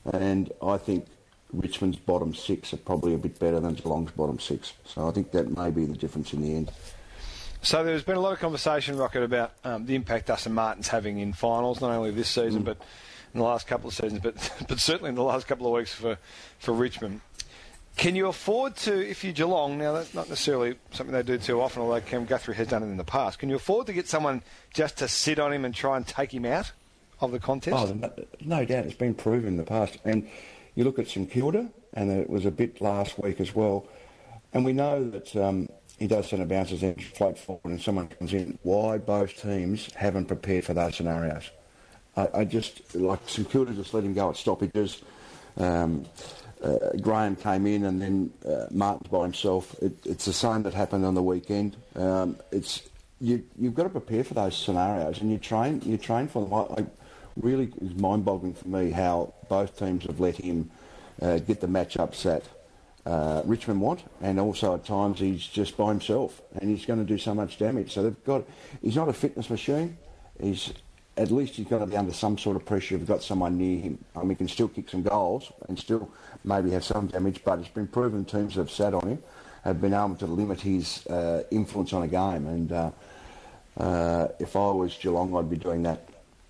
And I think Richmond's bottom six are probably a bit better than Geelong's bottom six. So I think that may be the difference in the end. So there's been a lot of conversation, Rocket, about um, the impact Dustin Martin's having in finals, not only this season, mm. but in the last couple of seasons, but but certainly in the last couple of weeks for, for Richmond. Can you afford to, if you're Geelong, now that's not necessarily something they do too often, although Cam Guthrie has done it in the past, can you afford to get someone just to sit on him and try and take him out of the contest? Oh, no, no doubt. It's been proven in the past. And you look at St Kilda, and it was a bit last week as well, and we know that um, he does send a bounces and float forward and someone comes in. Why both teams haven't prepared for those scenarios? I, I just, like St Kilda just let him go at stoppages. Um, uh, Graham came in and then uh, Martin's by himself. It, it's the same that happened on the weekend. Um, it's you, you've got to prepare for those scenarios, and you train you train for them. I, I really is mind-boggling for me how both teams have let him uh, get the matchups that uh, Richmond want, and also at times he's just by himself and he's going to do so much damage. So they've got. He's not a fitness machine. He's at least he's got to be under some sort of pressure if you've got someone near him. I mean, he can still kick some goals and still maybe have some damage, but it's been proven teams that have sat on him have been able to limit his uh, influence on a game. And uh, uh, if I was Geelong, I'd be doing that.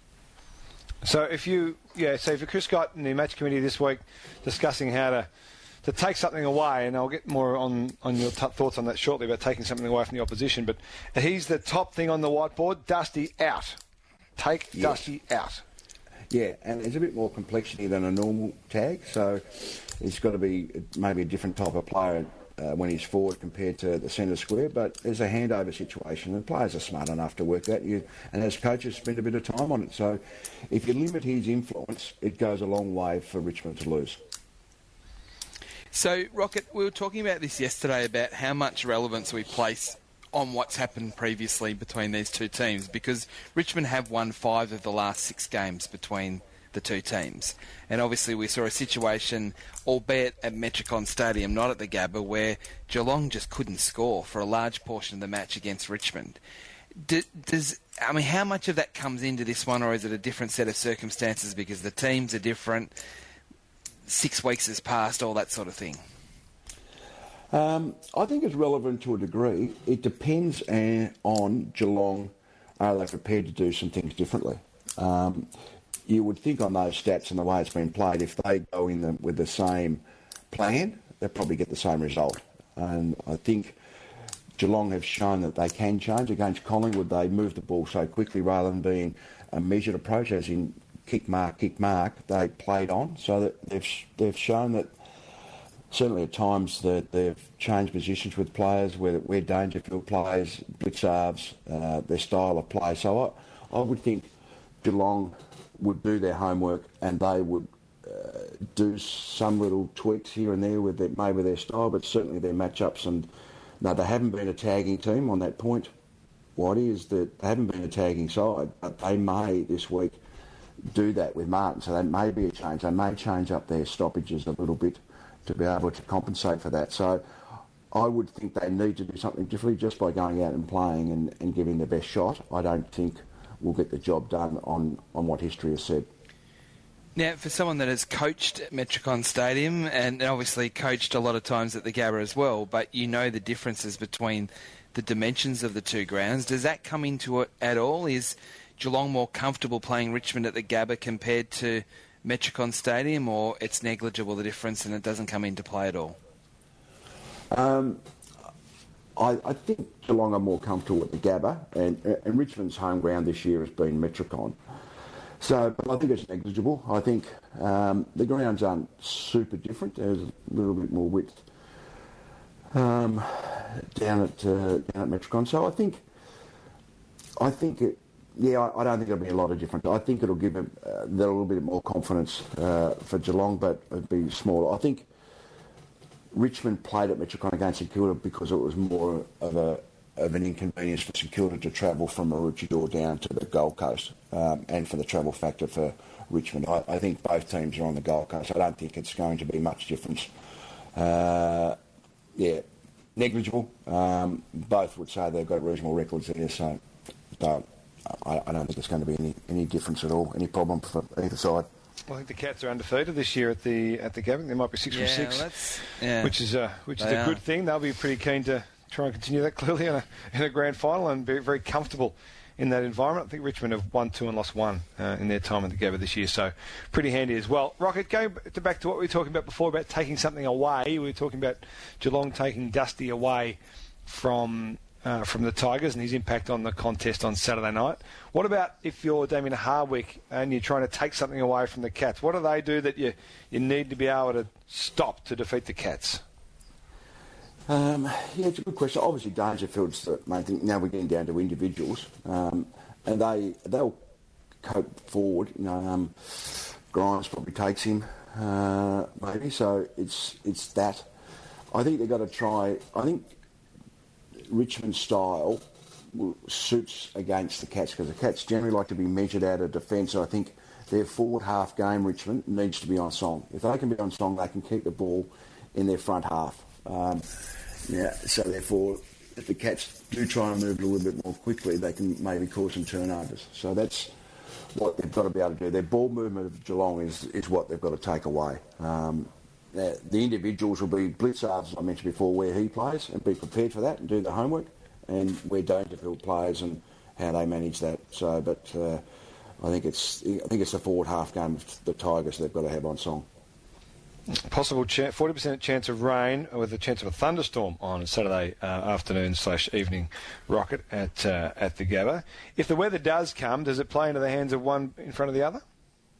So if you, yeah, so if you're Chris Scott in the match committee this week discussing how to to take something away, and I'll get more on, on your t- thoughts on that shortly about taking something away from the opposition, but he's the top thing on the whiteboard, Dusty out. Take yes. Dusty out. Yeah, and there's a bit more complexity than a normal tag, so it's got to be maybe a different type of player uh, when he's forward compared to the centre square, but there's a handover situation, and players are smart enough to work that. You, and as coaches, spend a bit of time on it. So if you limit his influence, it goes a long way for Richmond to lose. So, Rocket, we were talking about this yesterday about how much relevance we place on what's happened previously between these two teams, because Richmond have won five of the last six games between the two teams. And obviously we saw a situation, albeit at Metricon Stadium, not at the Gabba, where Geelong just couldn't score for a large portion of the match against Richmond. Do, does I mean, how much of that comes into this one, or is it a different set of circumstances because the teams are different, six weeks has passed, all that sort of thing? Um, I think it's relevant to a degree. It depends uh, on Geelong. Are they prepared to do some things differently? Um, you would think on those stats and the way it's been played, if they go in the, with the same plan, they'll probably get the same result. And I think Geelong have shown that they can change. Against Collingwood, they moved the ball so quickly rather than being a measured approach, as in kick, mark, kick, mark. They played on, so that they've they've shown that. Certainly at times that they've changed positions with players, where, where Dangerfield plays, Blitzarves, uh, their style of play. So I, I would think Geelong would do their homework and they would uh, do some little tweaks here and there with their, maybe their style, but certainly their matchups. And no, they haven't been a tagging team on that point. What is that they haven't been a tagging side, but they may this week do that with Martin. So that may be a change. They may change up their stoppages a little bit to be able to compensate for that. So I would think they need to do something differently just by going out and playing and, and giving their best shot. I don't think we'll get the job done on, on what history has said. Now, for someone that has coached at Metricon Stadium and obviously coached a lot of times at the Gabba as well, but you know the differences between the dimensions of the two grounds, does that come into it at all? Is Geelong more comfortable playing Richmond at the Gabba compared to Metricon Stadium, or it's negligible, the difference, and it doesn't come into play at all? Um, I, I think Geelong are more comfortable at the Gabba, and, and Richmond's home ground this year has been Metricon. So but I think it's negligible. I think um, the grounds aren't super different. There's a little bit more width um, down at uh, down at Metricon. So I think I think it. Yeah, I, I don't think it'll be a lot of difference. I think it'll give them uh, a little bit more confidence uh, for Geelong, but it'll be smaller. I think Richmond played at Metricon against St Kilda because it was more of a of an inconvenience for St Kilda to travel from Maroochydore down to the Gold Coast, um, and for the travel factor for Richmond. I, I think both teams are on the Gold Coast. I don't think it's going to be much difference. Uh, yeah, negligible. Um, both would say they've got reasonable records there, so don't. I, I don't think there's going to be any, any difference at all, any problem for either side. I think the Cats are undefeated this year at the at the Gabba. There might be six yeah, from six, well, that's, yeah. which is uh, which is They a good are. thing. They'll be pretty keen to try and continue that clearly in a, in a grand final and be very comfortable in that environment. I think Richmond have won two and lost one uh, in their time at the Gabba this year, so pretty handy as well. Rocket, go to back to what we were talking about before about taking something away. We were talking about Geelong taking Dusty away from uh, from the Tigers and his impact on the contest on Saturday night. What about if you're Damien Hardwick and you're trying to take something away from the Cats? What do they do that you, you need to be able to stop to defeat the Cats? Um, yeah, it's a good question. Obviously, Dangerfield's the main thing. Now we're getting down to individuals, um, and they they'll cope forward. You know, um, Grimes probably takes him, uh, maybe. So it's it's that. I think they've got to try. I think Richmond's style will, suits against the Cats because the Cats generally like to be measured out of defence. So I think their forward half game, Richmond, needs to be on song. If they can be on song, they can keep the ball in their front half. Um, yeah, so therefore, if the Cats do try and move it a little bit more quickly, they can maybe cause some turnovers. So that's what they've got to be able to do. Their ball movement of Geelong is, is what they've got to take away. Um, the, the individuals will be Blitzard, as I mentioned before, where he plays, and be prepared for that and do the homework, and where Dangerfield plays and how they manage that. So, but uh, I think it's I think it's the forward half game of the Tigers they've got to have on song. Possible ch- forty percent chance of rain with a chance of a thunderstorm on Saturday uh, afternoon slash evening, Rocket, at uh, at the Gabba. If the weather does come, does it play into the hands of one in front of the other?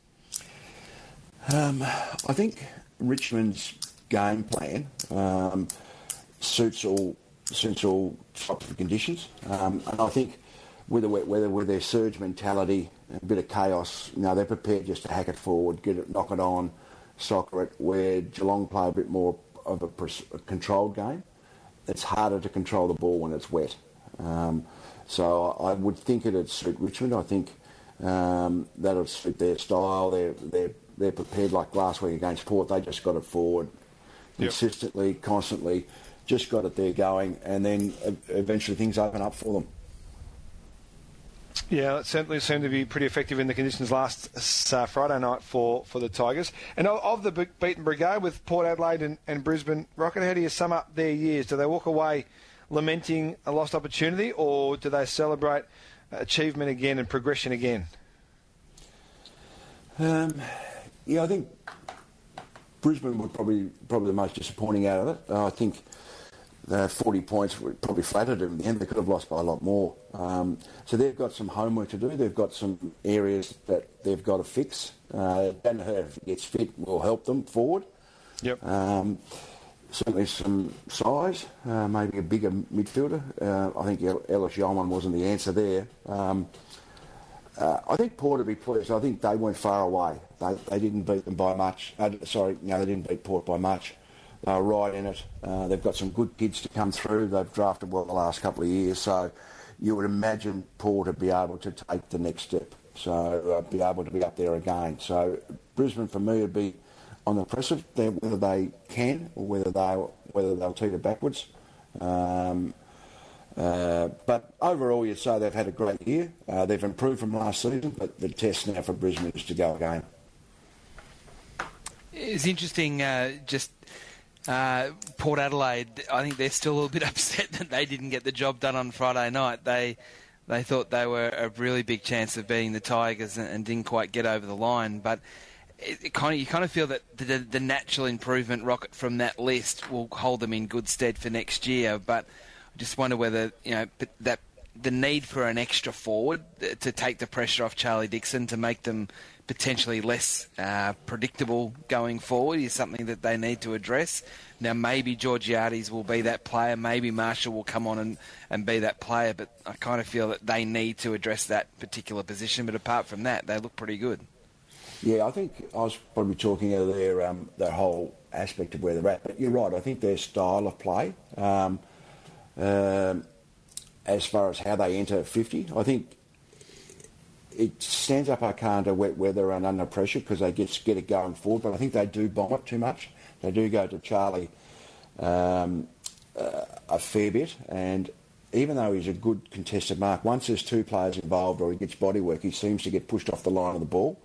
Um, I think Richmond's game plan um, suits all suits all types of conditions, um, and I think with the wet weather, with their surge mentality, a bit of chaos, you know, they're prepared just to hack it forward, get it, knock it on, soccer it. Where Geelong play a bit more of a, pres- a controlled game, it's harder to control the ball when it's wet. Um, so I would think it'd suit Richmond. I think um, that'll suit their style. They're they're they're prepared like last week against Port. They just got it forward consistently, yep. constantly, just got it there going, and then eventually things open up for them. Yeah, it certainly seemed to be pretty effective in the conditions last uh, Friday night for, for the Tigers. And of, of the beaten brigade with Port Adelaide and, and Brisbane, Rocket, how do you sum up their years? Do they walk away lamenting a lost opportunity, or do they celebrate achievement again and progression again? Um, yeah, I think Brisbane were probably probably the most disappointing out of it. Uh, I think uh, forty points were probably flattered them in the end. They could have lost by a lot more. Um, so they've got some homework to do. They've got some areas that they've got to fix. Uh, Dan Hurd, if he gets fit, will help them forward. Yep. Um, certainly some size, uh, maybe a bigger midfielder. Uh, I think Ellis Yeoman wasn't the answer there. Um, uh, I think Port will be pleased. I think they weren't far away. They, they didn't beat them by much. Uh, sorry, no, they didn't beat Port by much. They were right in it. Uh, they've got some good kids to come through. They've drafted well the last couple of years. So you would imagine Port to be able to take the next step. So uh, be able to be up there again. So Brisbane, for me, would be on the precipice, whether they can or whether they whether they'll teeter backwards. Um, uh, but overall, you'd say they've had a great year. Uh, they've improved from last season, but the test now for Brisbane is to go again. It's interesting, uh, just uh, Port Adelaide. I think they're still a little bit upset that they didn't get the job done on Friday night. They they thought they were a really big chance of beating the Tigers and, and didn't quite get over the line, but. It, it kind of, you kind of feel that the, the natural improvement rocket from that list will hold them in good stead for next year. But I just wonder whether you know that the need for an extra forward to take the pressure off Charlie Dixon to make them potentially less uh, predictable going forward is something that they need to address. Now maybe Georgiades will be that player, maybe Marshall will come on and, and be that player, but I kind of feel that they need to address that particular position. But apart from that, they look pretty good. Yeah, I think I was probably talking of their um, their whole aspect of where they're at. But you're right. I think their style of play, um, um, as far as how they enter fifty, I think it stands up Arcanda wet weather and under pressure because they get get it going forward. But I think they do bomb it too much. They do go to Charlie um, uh, a fair bit, and even though he's a good contested mark, once there's two players involved or he gets body work, he seems to get pushed off the line of the ball.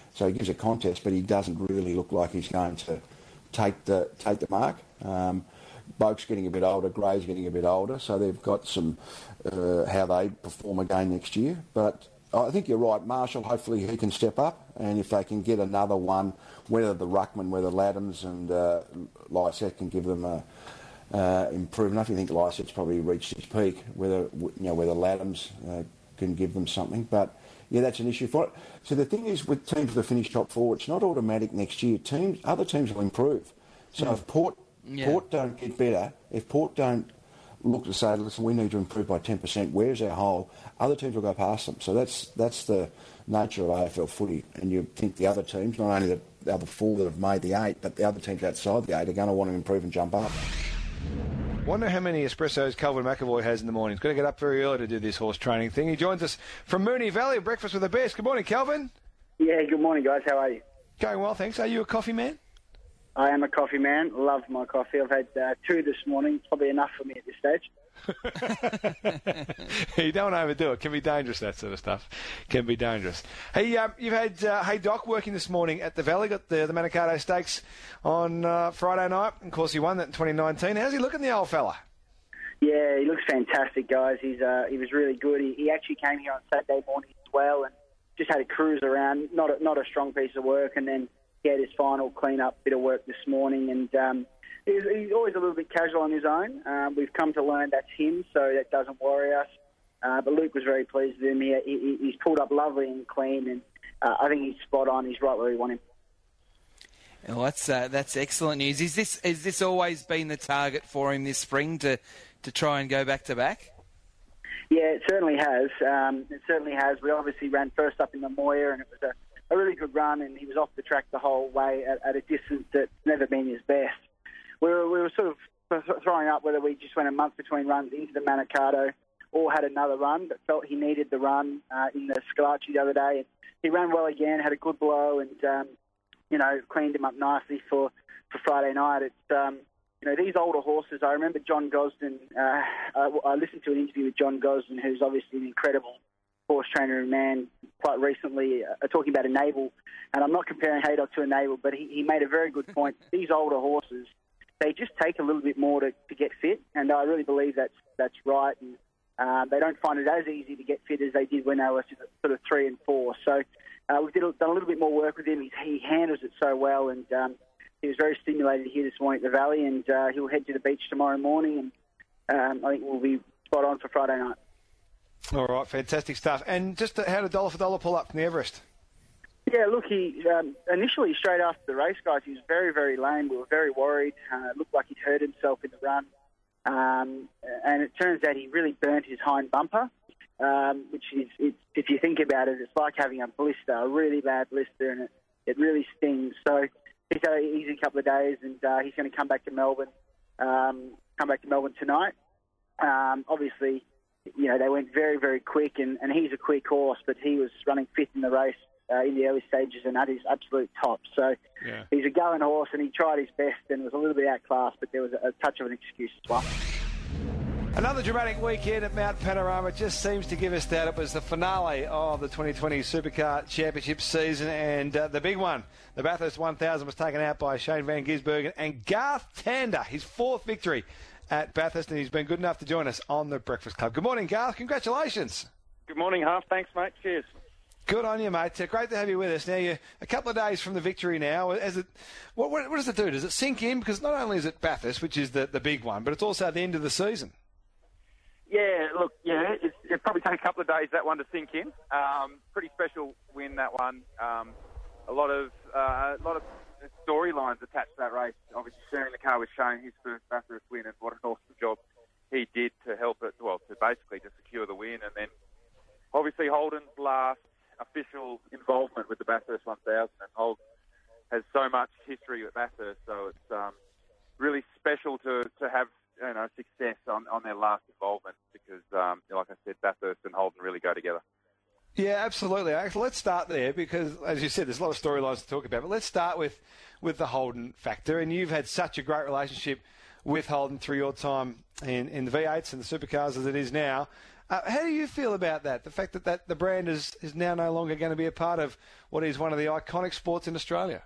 So he gives a contest, but he doesn't really look like he's going to take the take the mark. Um, Boak's getting a bit older, Gray's getting a bit older, so they've got some uh, how they perform again next year. But I think you're right, Marshall, hopefully he can step up, and if they can get another one, whether the Ruckman, whether Laddams and uh, Lysette can give them a uh, improvement. I think Lysette's probably reached his peak, whether you know whether Laddams uh, can give them something, but yeah, that's an issue for it. So the thing is, with teams that finish top four, it's not automatic next year. Teams, other teams will improve. So mm. if Port yeah. Port don't get better, if Port don't look to say, listen, we need to improve by ten percent, where's our hole? Other teams will go past them. So that's that's the nature of A F L footy. And you think the other teams, not only the, the other four that have made the eight, but the other teams outside the eight are going to want to improve and jump up. Wonder how many espressos Calvin McAvoy has in the morning. He's got to get up very early to do this horse training thing. He joins us from Moonee Valley, Breakfast with the Best. Good morning, Calvin. Yeah, good morning, guys. How are you? Going well, thanks. Are you a coffee man? I am a coffee man. Love my coffee. I've had uh, two this morning. It's probably enough for me at this stage. You don't overdo it. Can be dangerous, that sort of stuff. Can be dangerous. Hey, um, you've had uh, Hey Doc working this morning at the Valley. Got the, the Manikato Stakes on uh, Friday night. Of course, he won that in twenty nineteen. How's he looking, the old fella? Yeah, he looks fantastic, guys. He's uh, he was really good. He, he actually came here on Saturday morning as well and just had a cruise around. Not a, not a strong piece of work, and then he had his final clean-up bit of work this morning, and um, he's, he's always a little bit casual on his own. Um, we've come to learn that's him, so that doesn't worry us. Uh, but Luke was very pleased with him. He, he, he's pulled up lovely and clean, and uh, I think he's spot on. He's right where we want him. Well, that's uh, that's excellent news. Is this has this always been the target for him this spring to to try and go back to back? Yeah, it certainly has. Um, it certainly has. We obviously ran first up in the Moir, and it was a a really good run, and he was off the track the whole way at, at a distance that's never been his best. We were, we were sort of throwing up whether we just went a month between runs into the Manikato or had another run, but felt he needed the run uh, in the Scalacci the other day. And he ran well again, had a good blow, and, um, you know, cleaned him up nicely for, for Friday night. It's, um, you know, these older horses, I remember John Gosden, uh, I, I listened to an interview with John Gosden, who's obviously an incredible horse trainer and man, quite recently uh, talking about Enable, and I'm not comparing Haydock to Enable, but he, he made a very good point. These older horses, they just take a little bit more to, to get fit, and I really believe that's that's right. And uh, they don't find it as easy to get fit as they did when they were sort of three and four. So uh, we've did, done a little bit more work with him. He's, he handles it so well, and um, he was very stimulated here this morning at the Valley, and uh, he'll head to the beach tomorrow morning, and um, I think we'll be spot on for Friday night. All right, fantastic stuff. And just how did Dollar for Dollar pull up from the Everest? Yeah, look, he um, initially, straight after the race, guys, he was very, very lame. We were very worried. Uh, it looked like he'd hurt himself in the run. Um, and it turns out he really burnt his hind bumper, um, which is, it's, if you think about it, it's like having a blister, a really bad blister, and it, it really stings. So he's had an easy couple of days, and uh, he's going to come back to Melbourne, um, come back to Melbourne tonight. Um, obviously, you know, they went very, very quick, and, and he's a quick horse, but he was running fifth in the race uh, in the early stages and at his absolute top. So yeah. He's a going horse, and he tried his best and was a little bit outclassed, but there was a, a touch of an excuse as well. Another dramatic weekend at Mount Panorama. It just seems to give us that. It was the finale of the twenty twenty Supercar Championship season, and uh, the big one, the Bathurst one thousand, was taken out by Shane Van Gisbergen and Garth Tander, his fourth victory at Bathurst, and he's been good enough to join us on the Breakfast Club. Good morning, Garth. Congratulations. Good morning, Half. Thanks, mate. Cheers. Good on you, mate. Great to have you with us. Now, you're a couple of days from the victory now. As it, what, what, what does it do? Does it sink in? Because not only is it Bathurst, which is the, the big one, but it's also the end of the season. Yeah, look, yeah, it's, it'll probably take a couple of days, that one, to sink in. Um, pretty special win, that one. Um, a lot of uh, a lot of storylines attached to that race. Obviously, sharing the car with Shane, his first Bathurst win, and what an awesome job he did to help it, well, to basically to secure the win. And then, obviously, Holden's last official involvement with the Bathurst one thousand, and Holden has so much history with Bathurst, so it's um, really special to, to have, you know, success on, on their last involvement because, um, like I said, Bathurst and Holden really go together. Yeah, absolutely. Actually, let's start there because, as you said, there's a lot of storylines to talk about. But let's start with, with the Holden factor. And you've had such a great relationship with Holden through your time in, in the V eights and the supercars as it is now. Uh, how do you feel about that? The fact that, that the brand is, is now no longer going to be a part of what is one of the iconic sports in Australia?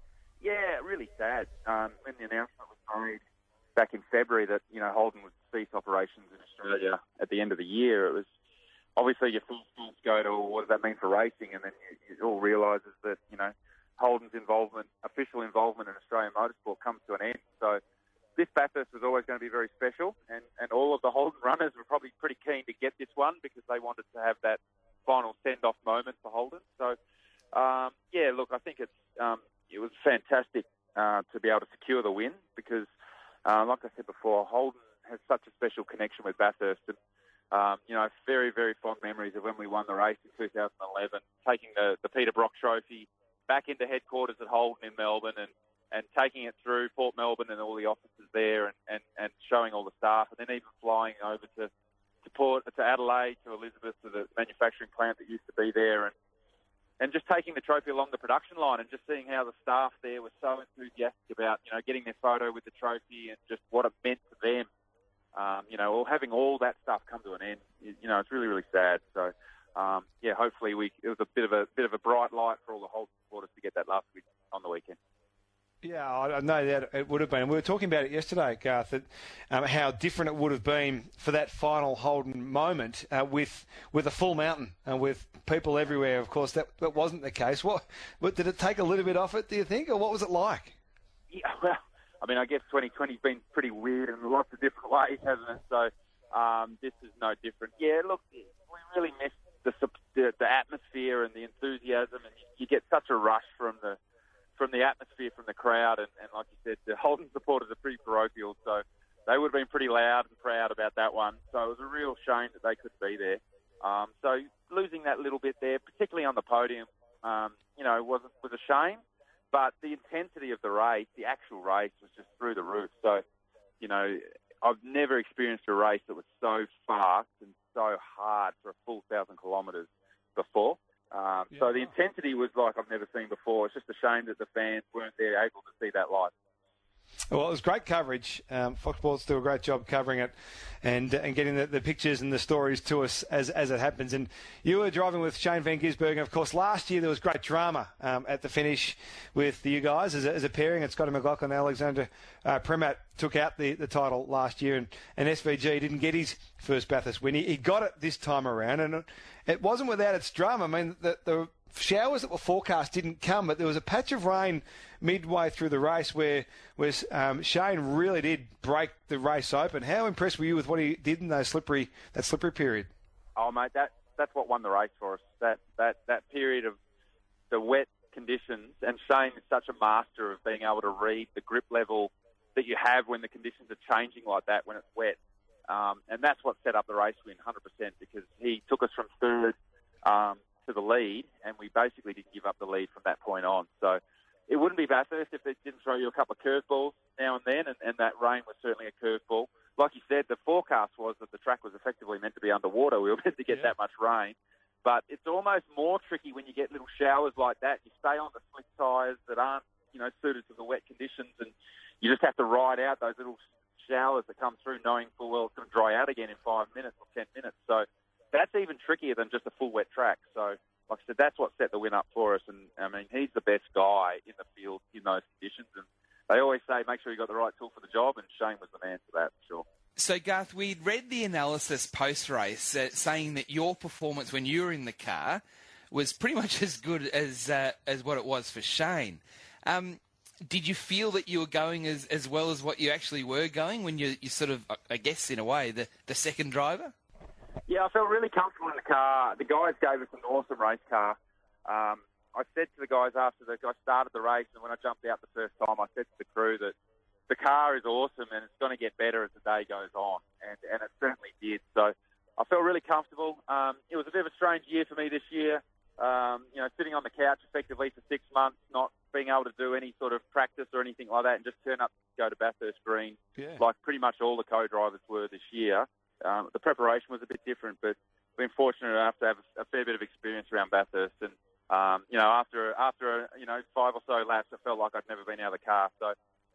Yeah, really sad. Um, when the announcement was made back in February that, you know, Holden would cease operations in Australia at the end of the year, it was obviously your first thoughts go to, well, what does that mean for racing? And then you, you all realises that, you know, Holden's involvement, official involvement in Australian motorsport comes to an end. So this Bathurst was always going to be very special, and, and all of the Holden runners were probably pretty keen to get this one because they wanted to have that final send-off moment for Holden. So, um, yeah, look, I think it's um, it was fantastic uh, to be able to secure the win because, uh, like I said before, Holden has such a special connection with Bathurst. And, um, you know, very, very fond memories of when we won the race in two thousand eleven, taking the, the Peter Brock Trophy back into headquarters at Holden in Melbourne and and taking it through Port Melbourne and all the offices there and, and, and showing all the staff, and then even flying over to, to Port, to Adelaide, to Elizabeth, to the manufacturing plant that used to be there, and and just taking the trophy along the production line and just seeing how the staff there were so enthusiastic about, you know, getting their photo with the trophy and just what it meant to them. Um, you know, or having all that stuff come to an end, you know, it's really, really sad. So, um, yeah, hopefully we it was a bit of a bit of a bright light for all the Holden supporters to get that last week on the weekend. Yeah, I know that it would have been. We were talking about it yesterday, Garth, that, um, how different it would have been for that final Holden moment uh, with with a full mountain and with people everywhere. Of course, that, that wasn't the case. What, what did it take a little bit off it, do you think, or what was it like? Yeah, well, I mean, I guess twenty twenty's been pretty weird in lots of different ways, hasn't it? So um, this is no different. Yeah, look, we really missed the, the, the atmosphere and the enthusiasm, and you, you get such a rush from the from the atmosphere, from the crowd, and, and like you said, the Holden supporters are pretty parochial, so they would have been pretty loud and proud about that one. So it was a real shame that they couldn't be there. Um, so losing that little bit there, particularly on the podium, um, you know, was was a shame. But the intensity of the race, the actual race, was just through the roof. So, you know, I've never experienced a race that was so fast and so hard for a full thousand kilometres before. Um, yeah. So the intensity was like I've never seen before. It's just a shame that the fans weren't there able to see that live. Well, it was great coverage. Um, Fox Sports do a great job covering it and and getting the, the pictures and the stories to us as as it happens. And you were driving with Shane Van Gisbergen. Of course, last year there was great drama um, at the finish with you guys as a, as a pairing. And Scotty McLaughlin and Alexander uh, Premat took out the, the title last year. And, and S V G didn't get his first Bathurst win. He, he got it this time around. And it, it wasn't without its drama. I mean, the, the showers that were forecast didn't come, but there was a patch of rain midway through the race where, where um, Shane really did break the race open. How impressed were you with what he did in those slippery that slippery period? Oh, mate, that that's what won the race for us. That that that period of the wet conditions, and Shane is such a master of being able to read the grip level that you have when the conditions are changing like that when it's wet, um, and that's what set up the race win one hundred percent because he took us from third Um, to the lead, and we basically didn't give up the lead from that point on. So it wouldn't be Bathurst if they didn't throw you a couple of curveballs now and then, and, and that rain was certainly a curveball. Like you said, the forecast was that the track was effectively meant to be underwater. We were meant to get yeah. that much rain. But it's almost more tricky when you get little showers like that. You stay on the slick tyres that aren't, you know, suited to the wet conditions, and you just have to ride out those little showers that come through knowing full well it's going to dry out again in five minutes or ten minutes. So that's even trickier than just a full wet track. So, like I said, that's what set the win up for us. And, I mean, he's the best guy in the field in those conditions. And they always say, make sure you got the right tool for the job, and Shane was the man for that, for sure. So, Garth, we'd read the analysis post-race uh, saying that your performance when you were in the car was pretty much as good as uh, as what it was for Shane. Um, did you feel that you were going as, as well as what you actually were going when you you sort of, I guess, in a way, the, the second driver? Yeah, I felt really comfortable in the car. The guys gave us an awesome race car. Um, I said to the guys after the guys started the race, and when I jumped out the first time, I said to the crew that the car is awesome and it's going to get better as the day goes on, and, and it certainly did. So I felt really comfortable. Um, it was a bit of a strange year for me this year, um, you know, sitting on the couch effectively for six months, not being able to do any sort of practice or anything like that, and just turn up to go to Bathurst Green, yeah. like pretty much all the co-drivers were this year. Um, the preparation was a bit different, but we've been fortunate enough to have a, a fair bit of experience around Bathurst. And, um, you know, after, after you know, five or so laps, I felt like I'd never been out of the car. So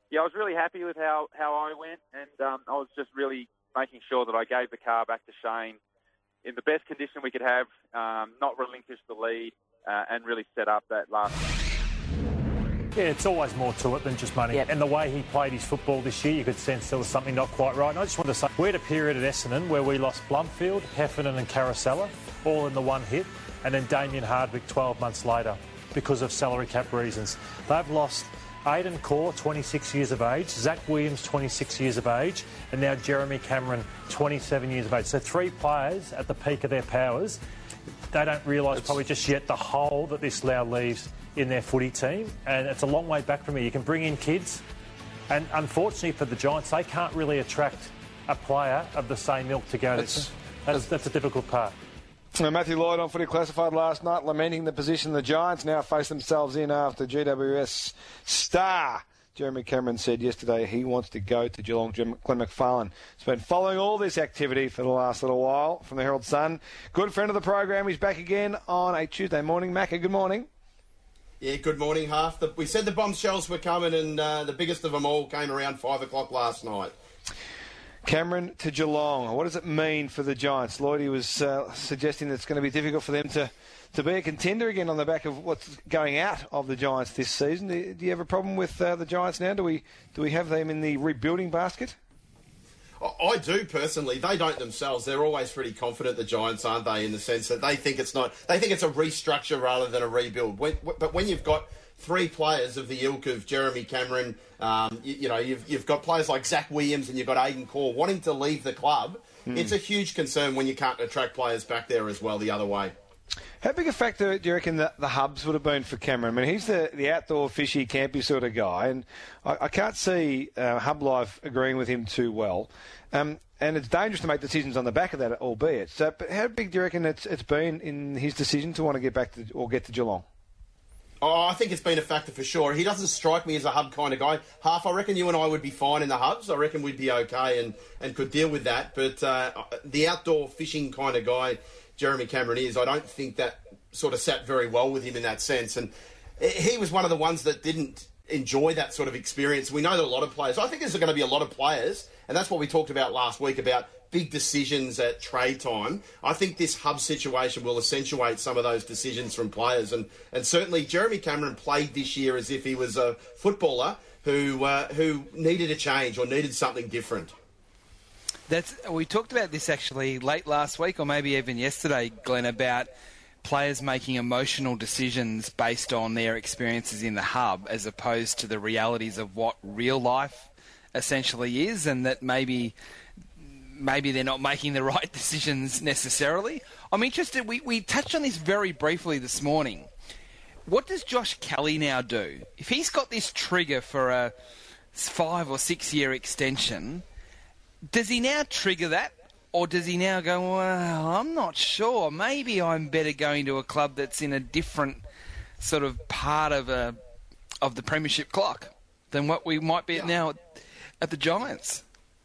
yeah, I was really happy with how, how I went, and um, I was just really making sure that I gave the car back to Shane in the best condition we could have, um, not relinquish the lead, uh, and really set up that last. Yeah, it's always more to it than just money. Yep. And the way he played his football this year, you could sense there was something not quite right. And I just wanted to say, we had a period at Essendon where we lost Blumfield, Heffernan and Caracella, all in the one hit, and then Damien Hardwick twelve months later because of salary cap reasons. They've lost Aidan Corr, twenty-six years of age, Zach Williams, twenty-six years of age, and now Jeremy Cameron, twenty-seven years of age. So three players at the peak of their powers. They don't realise probably just yet the hole that this now leaves in their footy team, and it's a long way back from here. You can bring in kids, and unfortunately for the Giants, they can't really attract a player of the same ilk to go. That's, that's, that's a difficult part. Now, Matthew Lloyd on Footy Classified last night, lamenting the position the Giants now face themselves in after G W S star Jeremy Cameron said yesterday he wants to go to Geelong. Glenn McFarlane has been following all this activity for the last little while from the Herald Sun. Good friend of the program. He's back again on a Tuesday morning. Macca, good morning. Yeah, good morning, Half. The, we said the bombshells were coming, and uh, the biggest of them all came around five o'clock last night. Cameron to Geelong. What does it mean for the Giants? Lloyd, he was uh, suggesting that it's going to be difficult for them to, to be a contender again on the back of what's going out of the Giants this season. Do, do you have a problem with uh, the Giants now? Do we do we have them in the rebuilding basket? I do personally. They don't themselves. They're always pretty confident, the Giants, aren't they? In the sense that they think it's not. They think it's a restructure rather than a rebuild. When, but when you've got three players of the ilk of Jeremy Cameron, um, you, you know, you've you've got players like Zach Williams and you've got Aidan Corr wanting to leave the club. Mm. It's a huge concern when you can't attract players back there as well the other way. How big a factor do you reckon the, the hubs would have been for Cameron? I mean, he's the, the outdoor, fishy, campy sort of guy, and I, I can't see uh, Hub Life agreeing with him too well. Um, and it's dangerous to make decisions on the back of that, albeit. So, but how big do you reckon it's, it's been in his decision to want to get back to or get to Geelong? Oh, I think it's been a factor for sure. He doesn't strike me as a hub kind of guy. Half, I reckon you and I would be fine in the hubs. I reckon we'd be okay and, and could deal with that. But uh, the outdoor fishing kind of guy Jeremy Cameron is, I don't think that sort of sat very well with him in that sense. And he was one of the ones that didn't enjoy that sort of experience. We know that a lot of players, I think there's going to be a lot of players, and that's what we talked about last week about big decisions at trade time. I think this hub situation will accentuate some of those decisions from players. And, and certainly Jeremy Cameron played this year as if he was a footballer who uh, who needed a change or needed something different. That's we talked about this actually late last week or maybe even yesterday, Glenn, about players making emotional decisions based on their experiences in the hub as opposed to the realities of what real life essentially is, and that maybe maybe they're not making the right decisions necessarily. I'm interested, we, we touched on this very briefly this morning. What does Josh Kelly now do? If he's got this trigger for a five or six year extension, does he now trigger that? Or does he now go, well, I'm not sure. Maybe I'm better going to a club that's in a different sort of part of a of the premiership clock than what we might be at now at the Giants?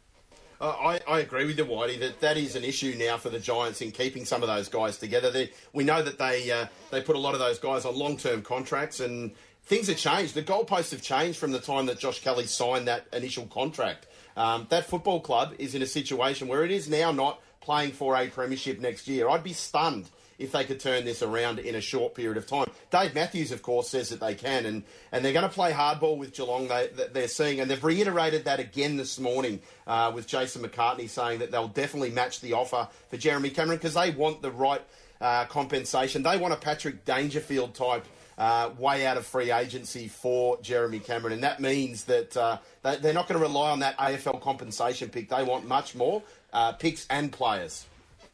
Uh, I, I agree with you, Whitey, that that is an issue now for the Giants in keeping some of those guys together. They, we know that they uh, they put a lot of those guys on long-term contracts, and things have changed. The goalposts have changed from the time that Josh Kelly signed that initial contract. Um, that football club is in a situation where it is now not playing for a premiership next year. I'd be stunned if they could turn this around in a short period of time. Dave Matthews, of course, says that they can, and, and they're going to play hardball with Geelong, they, they're seeing, and they've reiterated that again this morning uh, with Jason McCartney saying that they'll definitely match the offer for Jeremy Cameron because they want the right uh, compensation. They want a Patrick Dangerfield type Uh, way out of free agency for Jeremy Cameron, and that means that uh, they, they're not going to rely on that A F L compensation pick. They want much more uh, picks and players.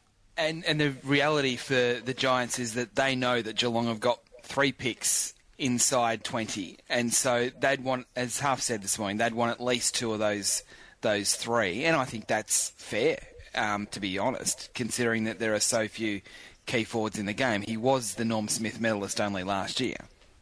And and the reality for the Giants is that they know that Geelong have got three picks inside twenty, and so they'd want, as Half said this morning, they'd want at least two of those those three, and I think that's fair, um, to be honest, considering that there are so few key forwards in the game. He was the Norm Smith medalist only last year.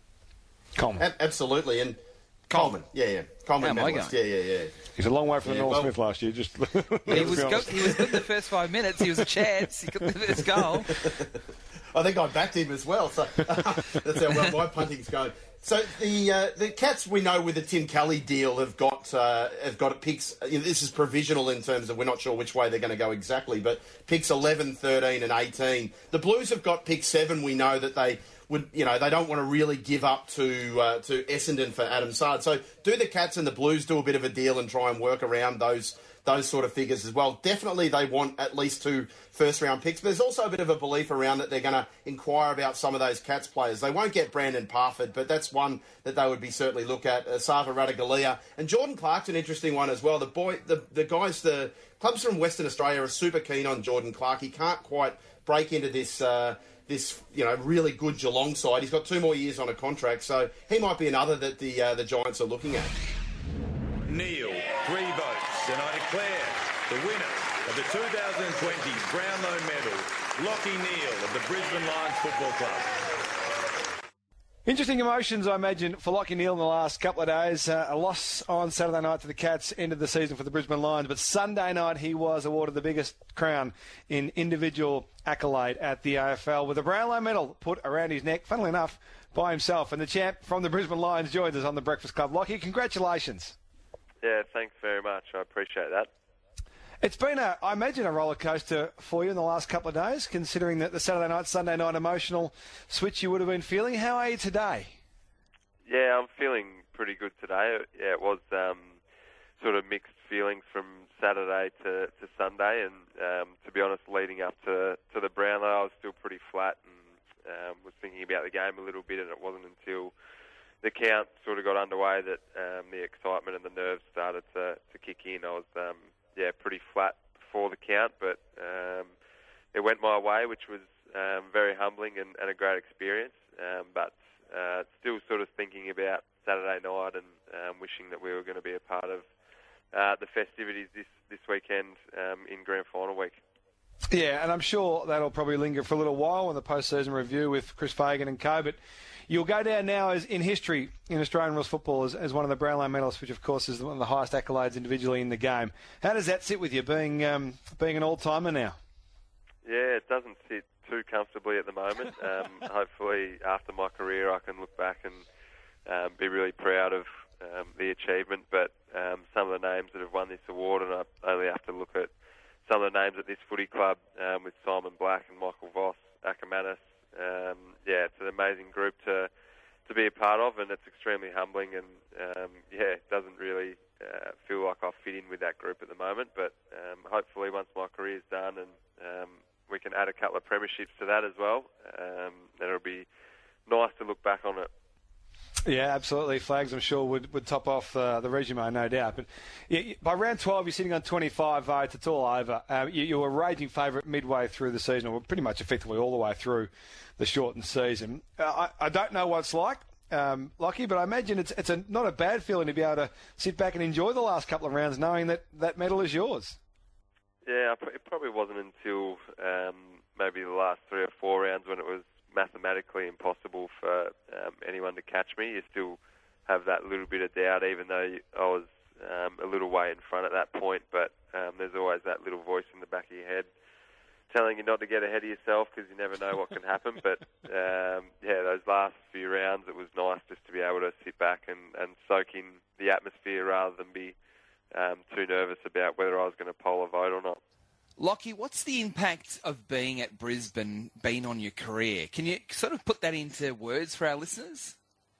Coleman. A- absolutely. And Coleman. Yeah, yeah. Coleman medalist. Yeah, yeah, yeah. He's a long way from yeah, the Norm well, Smith last year. Just he, was go- he was good the first five minutes. He was a chance. He got the first goal. I think I backed him as well. So that's how well my punting's going. So the uh, the Cats, we know with the Tim Kelly deal, have got uh, have got picks. You know, this is provisional in terms of we're not sure which way they're going to go exactly, but picks eleven, thirteen and eighteen. The Blues have got pick seven. We know that they would, you know, they don't want to really give up to uh, to Essendon for Adam Sard. So do the Cats and the Blues do a bit of a deal and try and work around those those sort of figures as well? Definitely they want at least two first-round picks, but there's also a bit of a belief around that they're going to inquire about some of those Cats players. They won't get Brandon Parford, but that's one that they would be certainly look at. Uh, Sava Ratugolea. And Jordan Clark's an interesting one as well. The boy, the, the guys, the clubs from Western Australia are super keen on Jordan Clark. He can't quite break into this... Uh, this, you know, really good Geelong side. He's got two more years on a contract, so he might be another that the uh, the Giants are looking at. Neil, three votes, and I declare the winner of the two thousand twenty Brownlow Medal, Lachie Neale of the Brisbane Lions Football Club. Interesting emotions, I imagine, for Lachie Neale in the last couple of days. Uh, a loss on Saturday night to the Cats, ended the season for the Brisbane Lions. But Sunday night, he was awarded the biggest crown in individual accolade at the A F L with a Brownlow medal put around his neck, funnily enough, by himself. And the champ from the Brisbane Lions joins us on the Breakfast Club. Lachie, congratulations. Yeah, thanks very much. I appreciate that. It's been, a, I imagine, a roller coaster for you in the last couple of days, considering that the Saturday night, Sunday night emotional switch you would have been feeling. How are you today? Yeah, I'm feeling pretty good today. Yeah, it was um, sort of mixed feelings from Saturday to, to Sunday, and um, to be honest, leading up to, to the Brownlow, I was still pretty flat and um, was thinking about the game a little bit, and it wasn't until the count sort of got underway that um, the excitement and the nerves started to, to kick in. I was... Um, Yeah, pretty flat before the count, but um, it went my way, which was um, very humbling and, and a great experience. Um, but uh, still sort of thinking about Saturday night and um, wishing that we were going to be a part of uh, the festivities this, this weekend um, in Grand Final week. Yeah, and I'm sure that'll probably linger for a little while in the post-season review with Chris Fagan and co, but you'll go down now as in history in Australian rules football as, as one of the Brownlow medalists, which of course is one of the highest accolades individually in the game. How does that sit with you, being um, being an all-timer now? Yeah, it doesn't sit too comfortably at the moment. Um, hopefully, after my career, I can look back and um, be really proud of um, the achievement. But um, some of the names that have won this award, and I only have to look at some of the names at this footy club um, with Simon Black and Michael Voss, Ackermanis. Um, yeah, it's an amazing group to to be a part of, and it's extremely humbling. And um, yeah, it doesn't really uh, feel like I fit in with that group at the moment. But um, hopefully, once my career's done, and um, we can add a couple of premierships to that as well, um, then it'll be nice to look back on it. Yeah, absolutely. Flags, I'm sure, would, would top off uh, the resume, no doubt. But yeah, by round twelve, you're sitting on twenty-five votes. It's all over. Um, you, you were a raging favourite midway through the season, or pretty much effectively all the way through the shortened season. Uh, I, I don't know what it's like, um, Lachie, but I imagine it's it's a, not a bad feeling to be able to sit back and enjoy the last couple of rounds knowing that that medal is yours. Yeah, it probably wasn't until um, maybe the last three or four rounds when it was mathematically impossible for um, anyone to catch me. You still have that little bit of doubt, even though I was um, a little way in front at that point. But um, there's always that little voice in the back of your head telling you not to get ahead of yourself because you never know what can happen. But um, yeah, those last few rounds, it was nice just to be able to sit back and, and soak in the atmosphere rather than be um, too nervous about whether I was going to poll a vote or not. Lachie, what's the impact of being at Brisbane been on your career? Can you sort of put that into words for our listeners?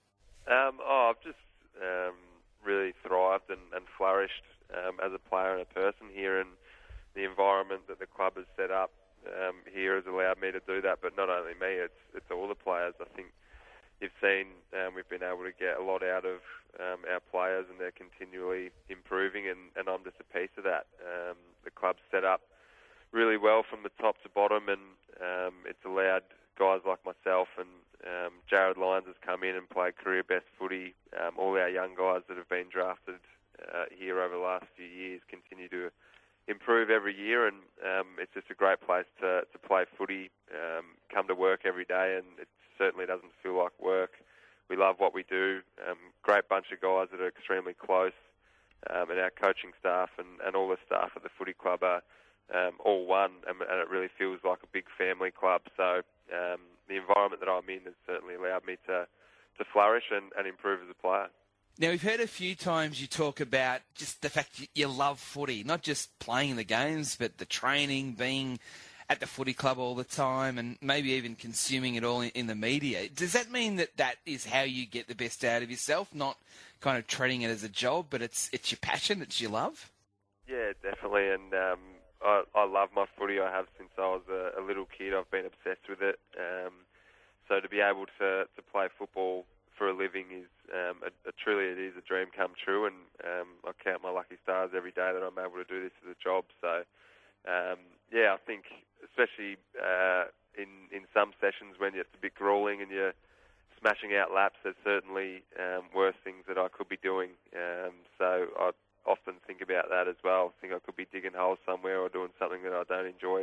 Um, oh, I've just um, really thrived and, and flourished um, as a player and a person here, and the environment that the club has set up um, here has allowed me to do that. But not only me, it's it's all the players. I think you've seen um, we've been able to get a lot out of um, our players, and they're continually improving, and, and I'm just a piece of that. Um, the club's set up really well from the top to bottom, and um, it's allowed guys like myself and um, Jared Lyons has come in and played career best footy. Um, all our young guys that have been drafted uh, here over the last few years continue to improve every year, and um, it's just a great place to, to play footy, um, come to work every day, and it certainly doesn't feel like work. We love what we do. Um, great bunch of guys that are extremely close, um, and our coaching staff and, and all the staff at the footy club are Um, all one, and, and it really feels like a big family club. So um, the environment that I'm in has certainly allowed me to, to to flourish and, and improve as a player. Now, we've heard a few times you talk about just the fact you love footy, not just playing the games, but the training, being at the footy club all the time, and maybe even consuming it all in, in the media. Does that mean that that is how you get the best out of yourself, not kind of treating it as a job, but it's it's your passion, it's your love? Yeah, definitely, and um, I, I love my footy. I have since I was a, a little kid. I've been obsessed with it. Um, so to be able to, to play football for a living is um, a, a, truly it is a dream come true, and um, I count my lucky stars every day that I'm able to do this as a job. So um, yeah, I think especially uh, in in some sessions when it's a bit grueling and you're smashing out laps, there's certainly um, worse things that I could be doing. Um, so I often think about that as well. I think I could be digging holes somewhere or doing something that I don't enjoy.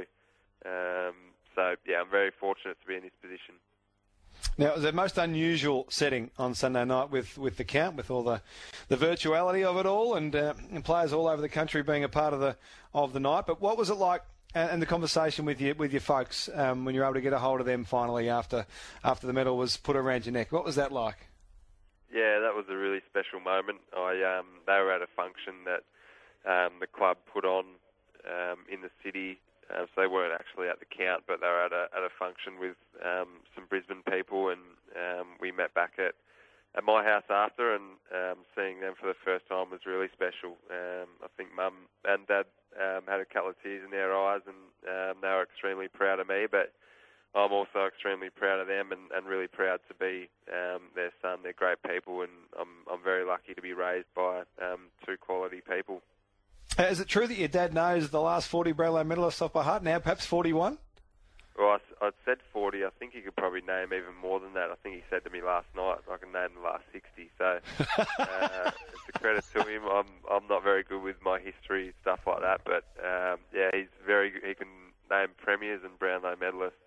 Um, so yeah, I'm very fortunate to be in this position. Now, it was the most unusual setting on Sunday night with, with the camp, with all the, the virtuality of it all, and, uh, and players all over the country being a part of the of the night. But what was it like, and, and the conversation with your with your folks um, when you were able to get a hold of them finally after after the medal was put around your neck? What was that like? Yeah, that was a really special moment. I um, they were at a function that um, the club put on um, in the city. Uh, so they weren't actually at the count, but they were at a, at a function with um, some Brisbane people, and um, we met back at, at my house after, and um, seeing them for the first time was really special. Um, I think Mum and Dad um, had a couple of tears in their eyes, and um, they were extremely proud of me, but I'm also extremely proud of them, and, and really proud to be um, their son. They're great people, and I'm, I'm very lucky to be raised by um, two quality people. Is it true that your dad knows the last forty Brownlow medalists off by heart now, perhaps forty-one? Well, I, I'd said forty. I think he could probably name even more than that. I think he said to me last night, I can name the last sixty. So uh, it's a credit to him. I'm I'm not very good with my history, stuff like that. But, um, yeah, he's very he can name premiers and Brownlow medalists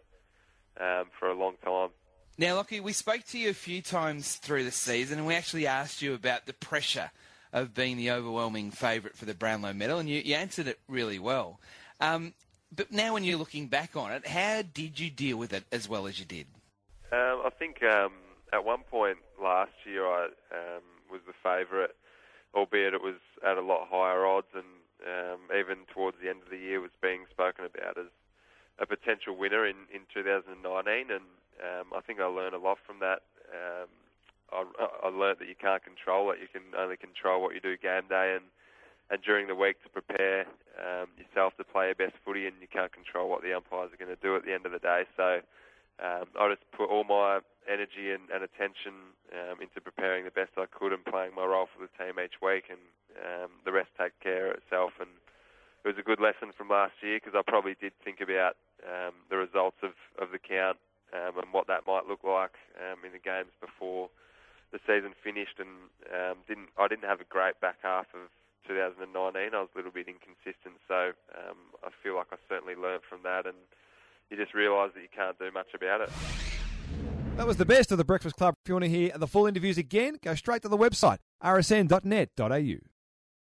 um, for a long time. Now, Lockie, we spoke to you a few times through the season, and we actually asked you about the pressure of being the overwhelming favourite for the Brownlow medal, and you, you answered it really well. Um, but now when you're looking back on it, how did you deal with it as well as you did? Um, I think um, at one point last year I um, was the favourite, albeit it was at a lot higher odds, and um, even towards the end of the year was being spoken about as a potential winner in, in two thousand nineteen, and um, I think I learned a lot from that. Um, I, I learned that you can't control it. You can only control what you do game day and, and during the week to prepare um, yourself to play your best footy, and you can't control what the umpires are going to do at the end of the day. So um, I just put all my energy and, and attention um, into preparing the best I could and playing my role for the team each week, and um, the rest take care of itself. And it was a good lesson from last year, because I probably did think about um, the results of, of the count um, and what that might look like um, in the games before the season finished, and um, didn't I didn't have a great back half of two thousand nineteen. I was a little bit inconsistent, so um, I feel like I certainly learned from that, and you just realise that you can't do much about it. That was the best of the Breakfast Club. If you want to hear the full interviews again, go straight to the website r s n dot net dot a u.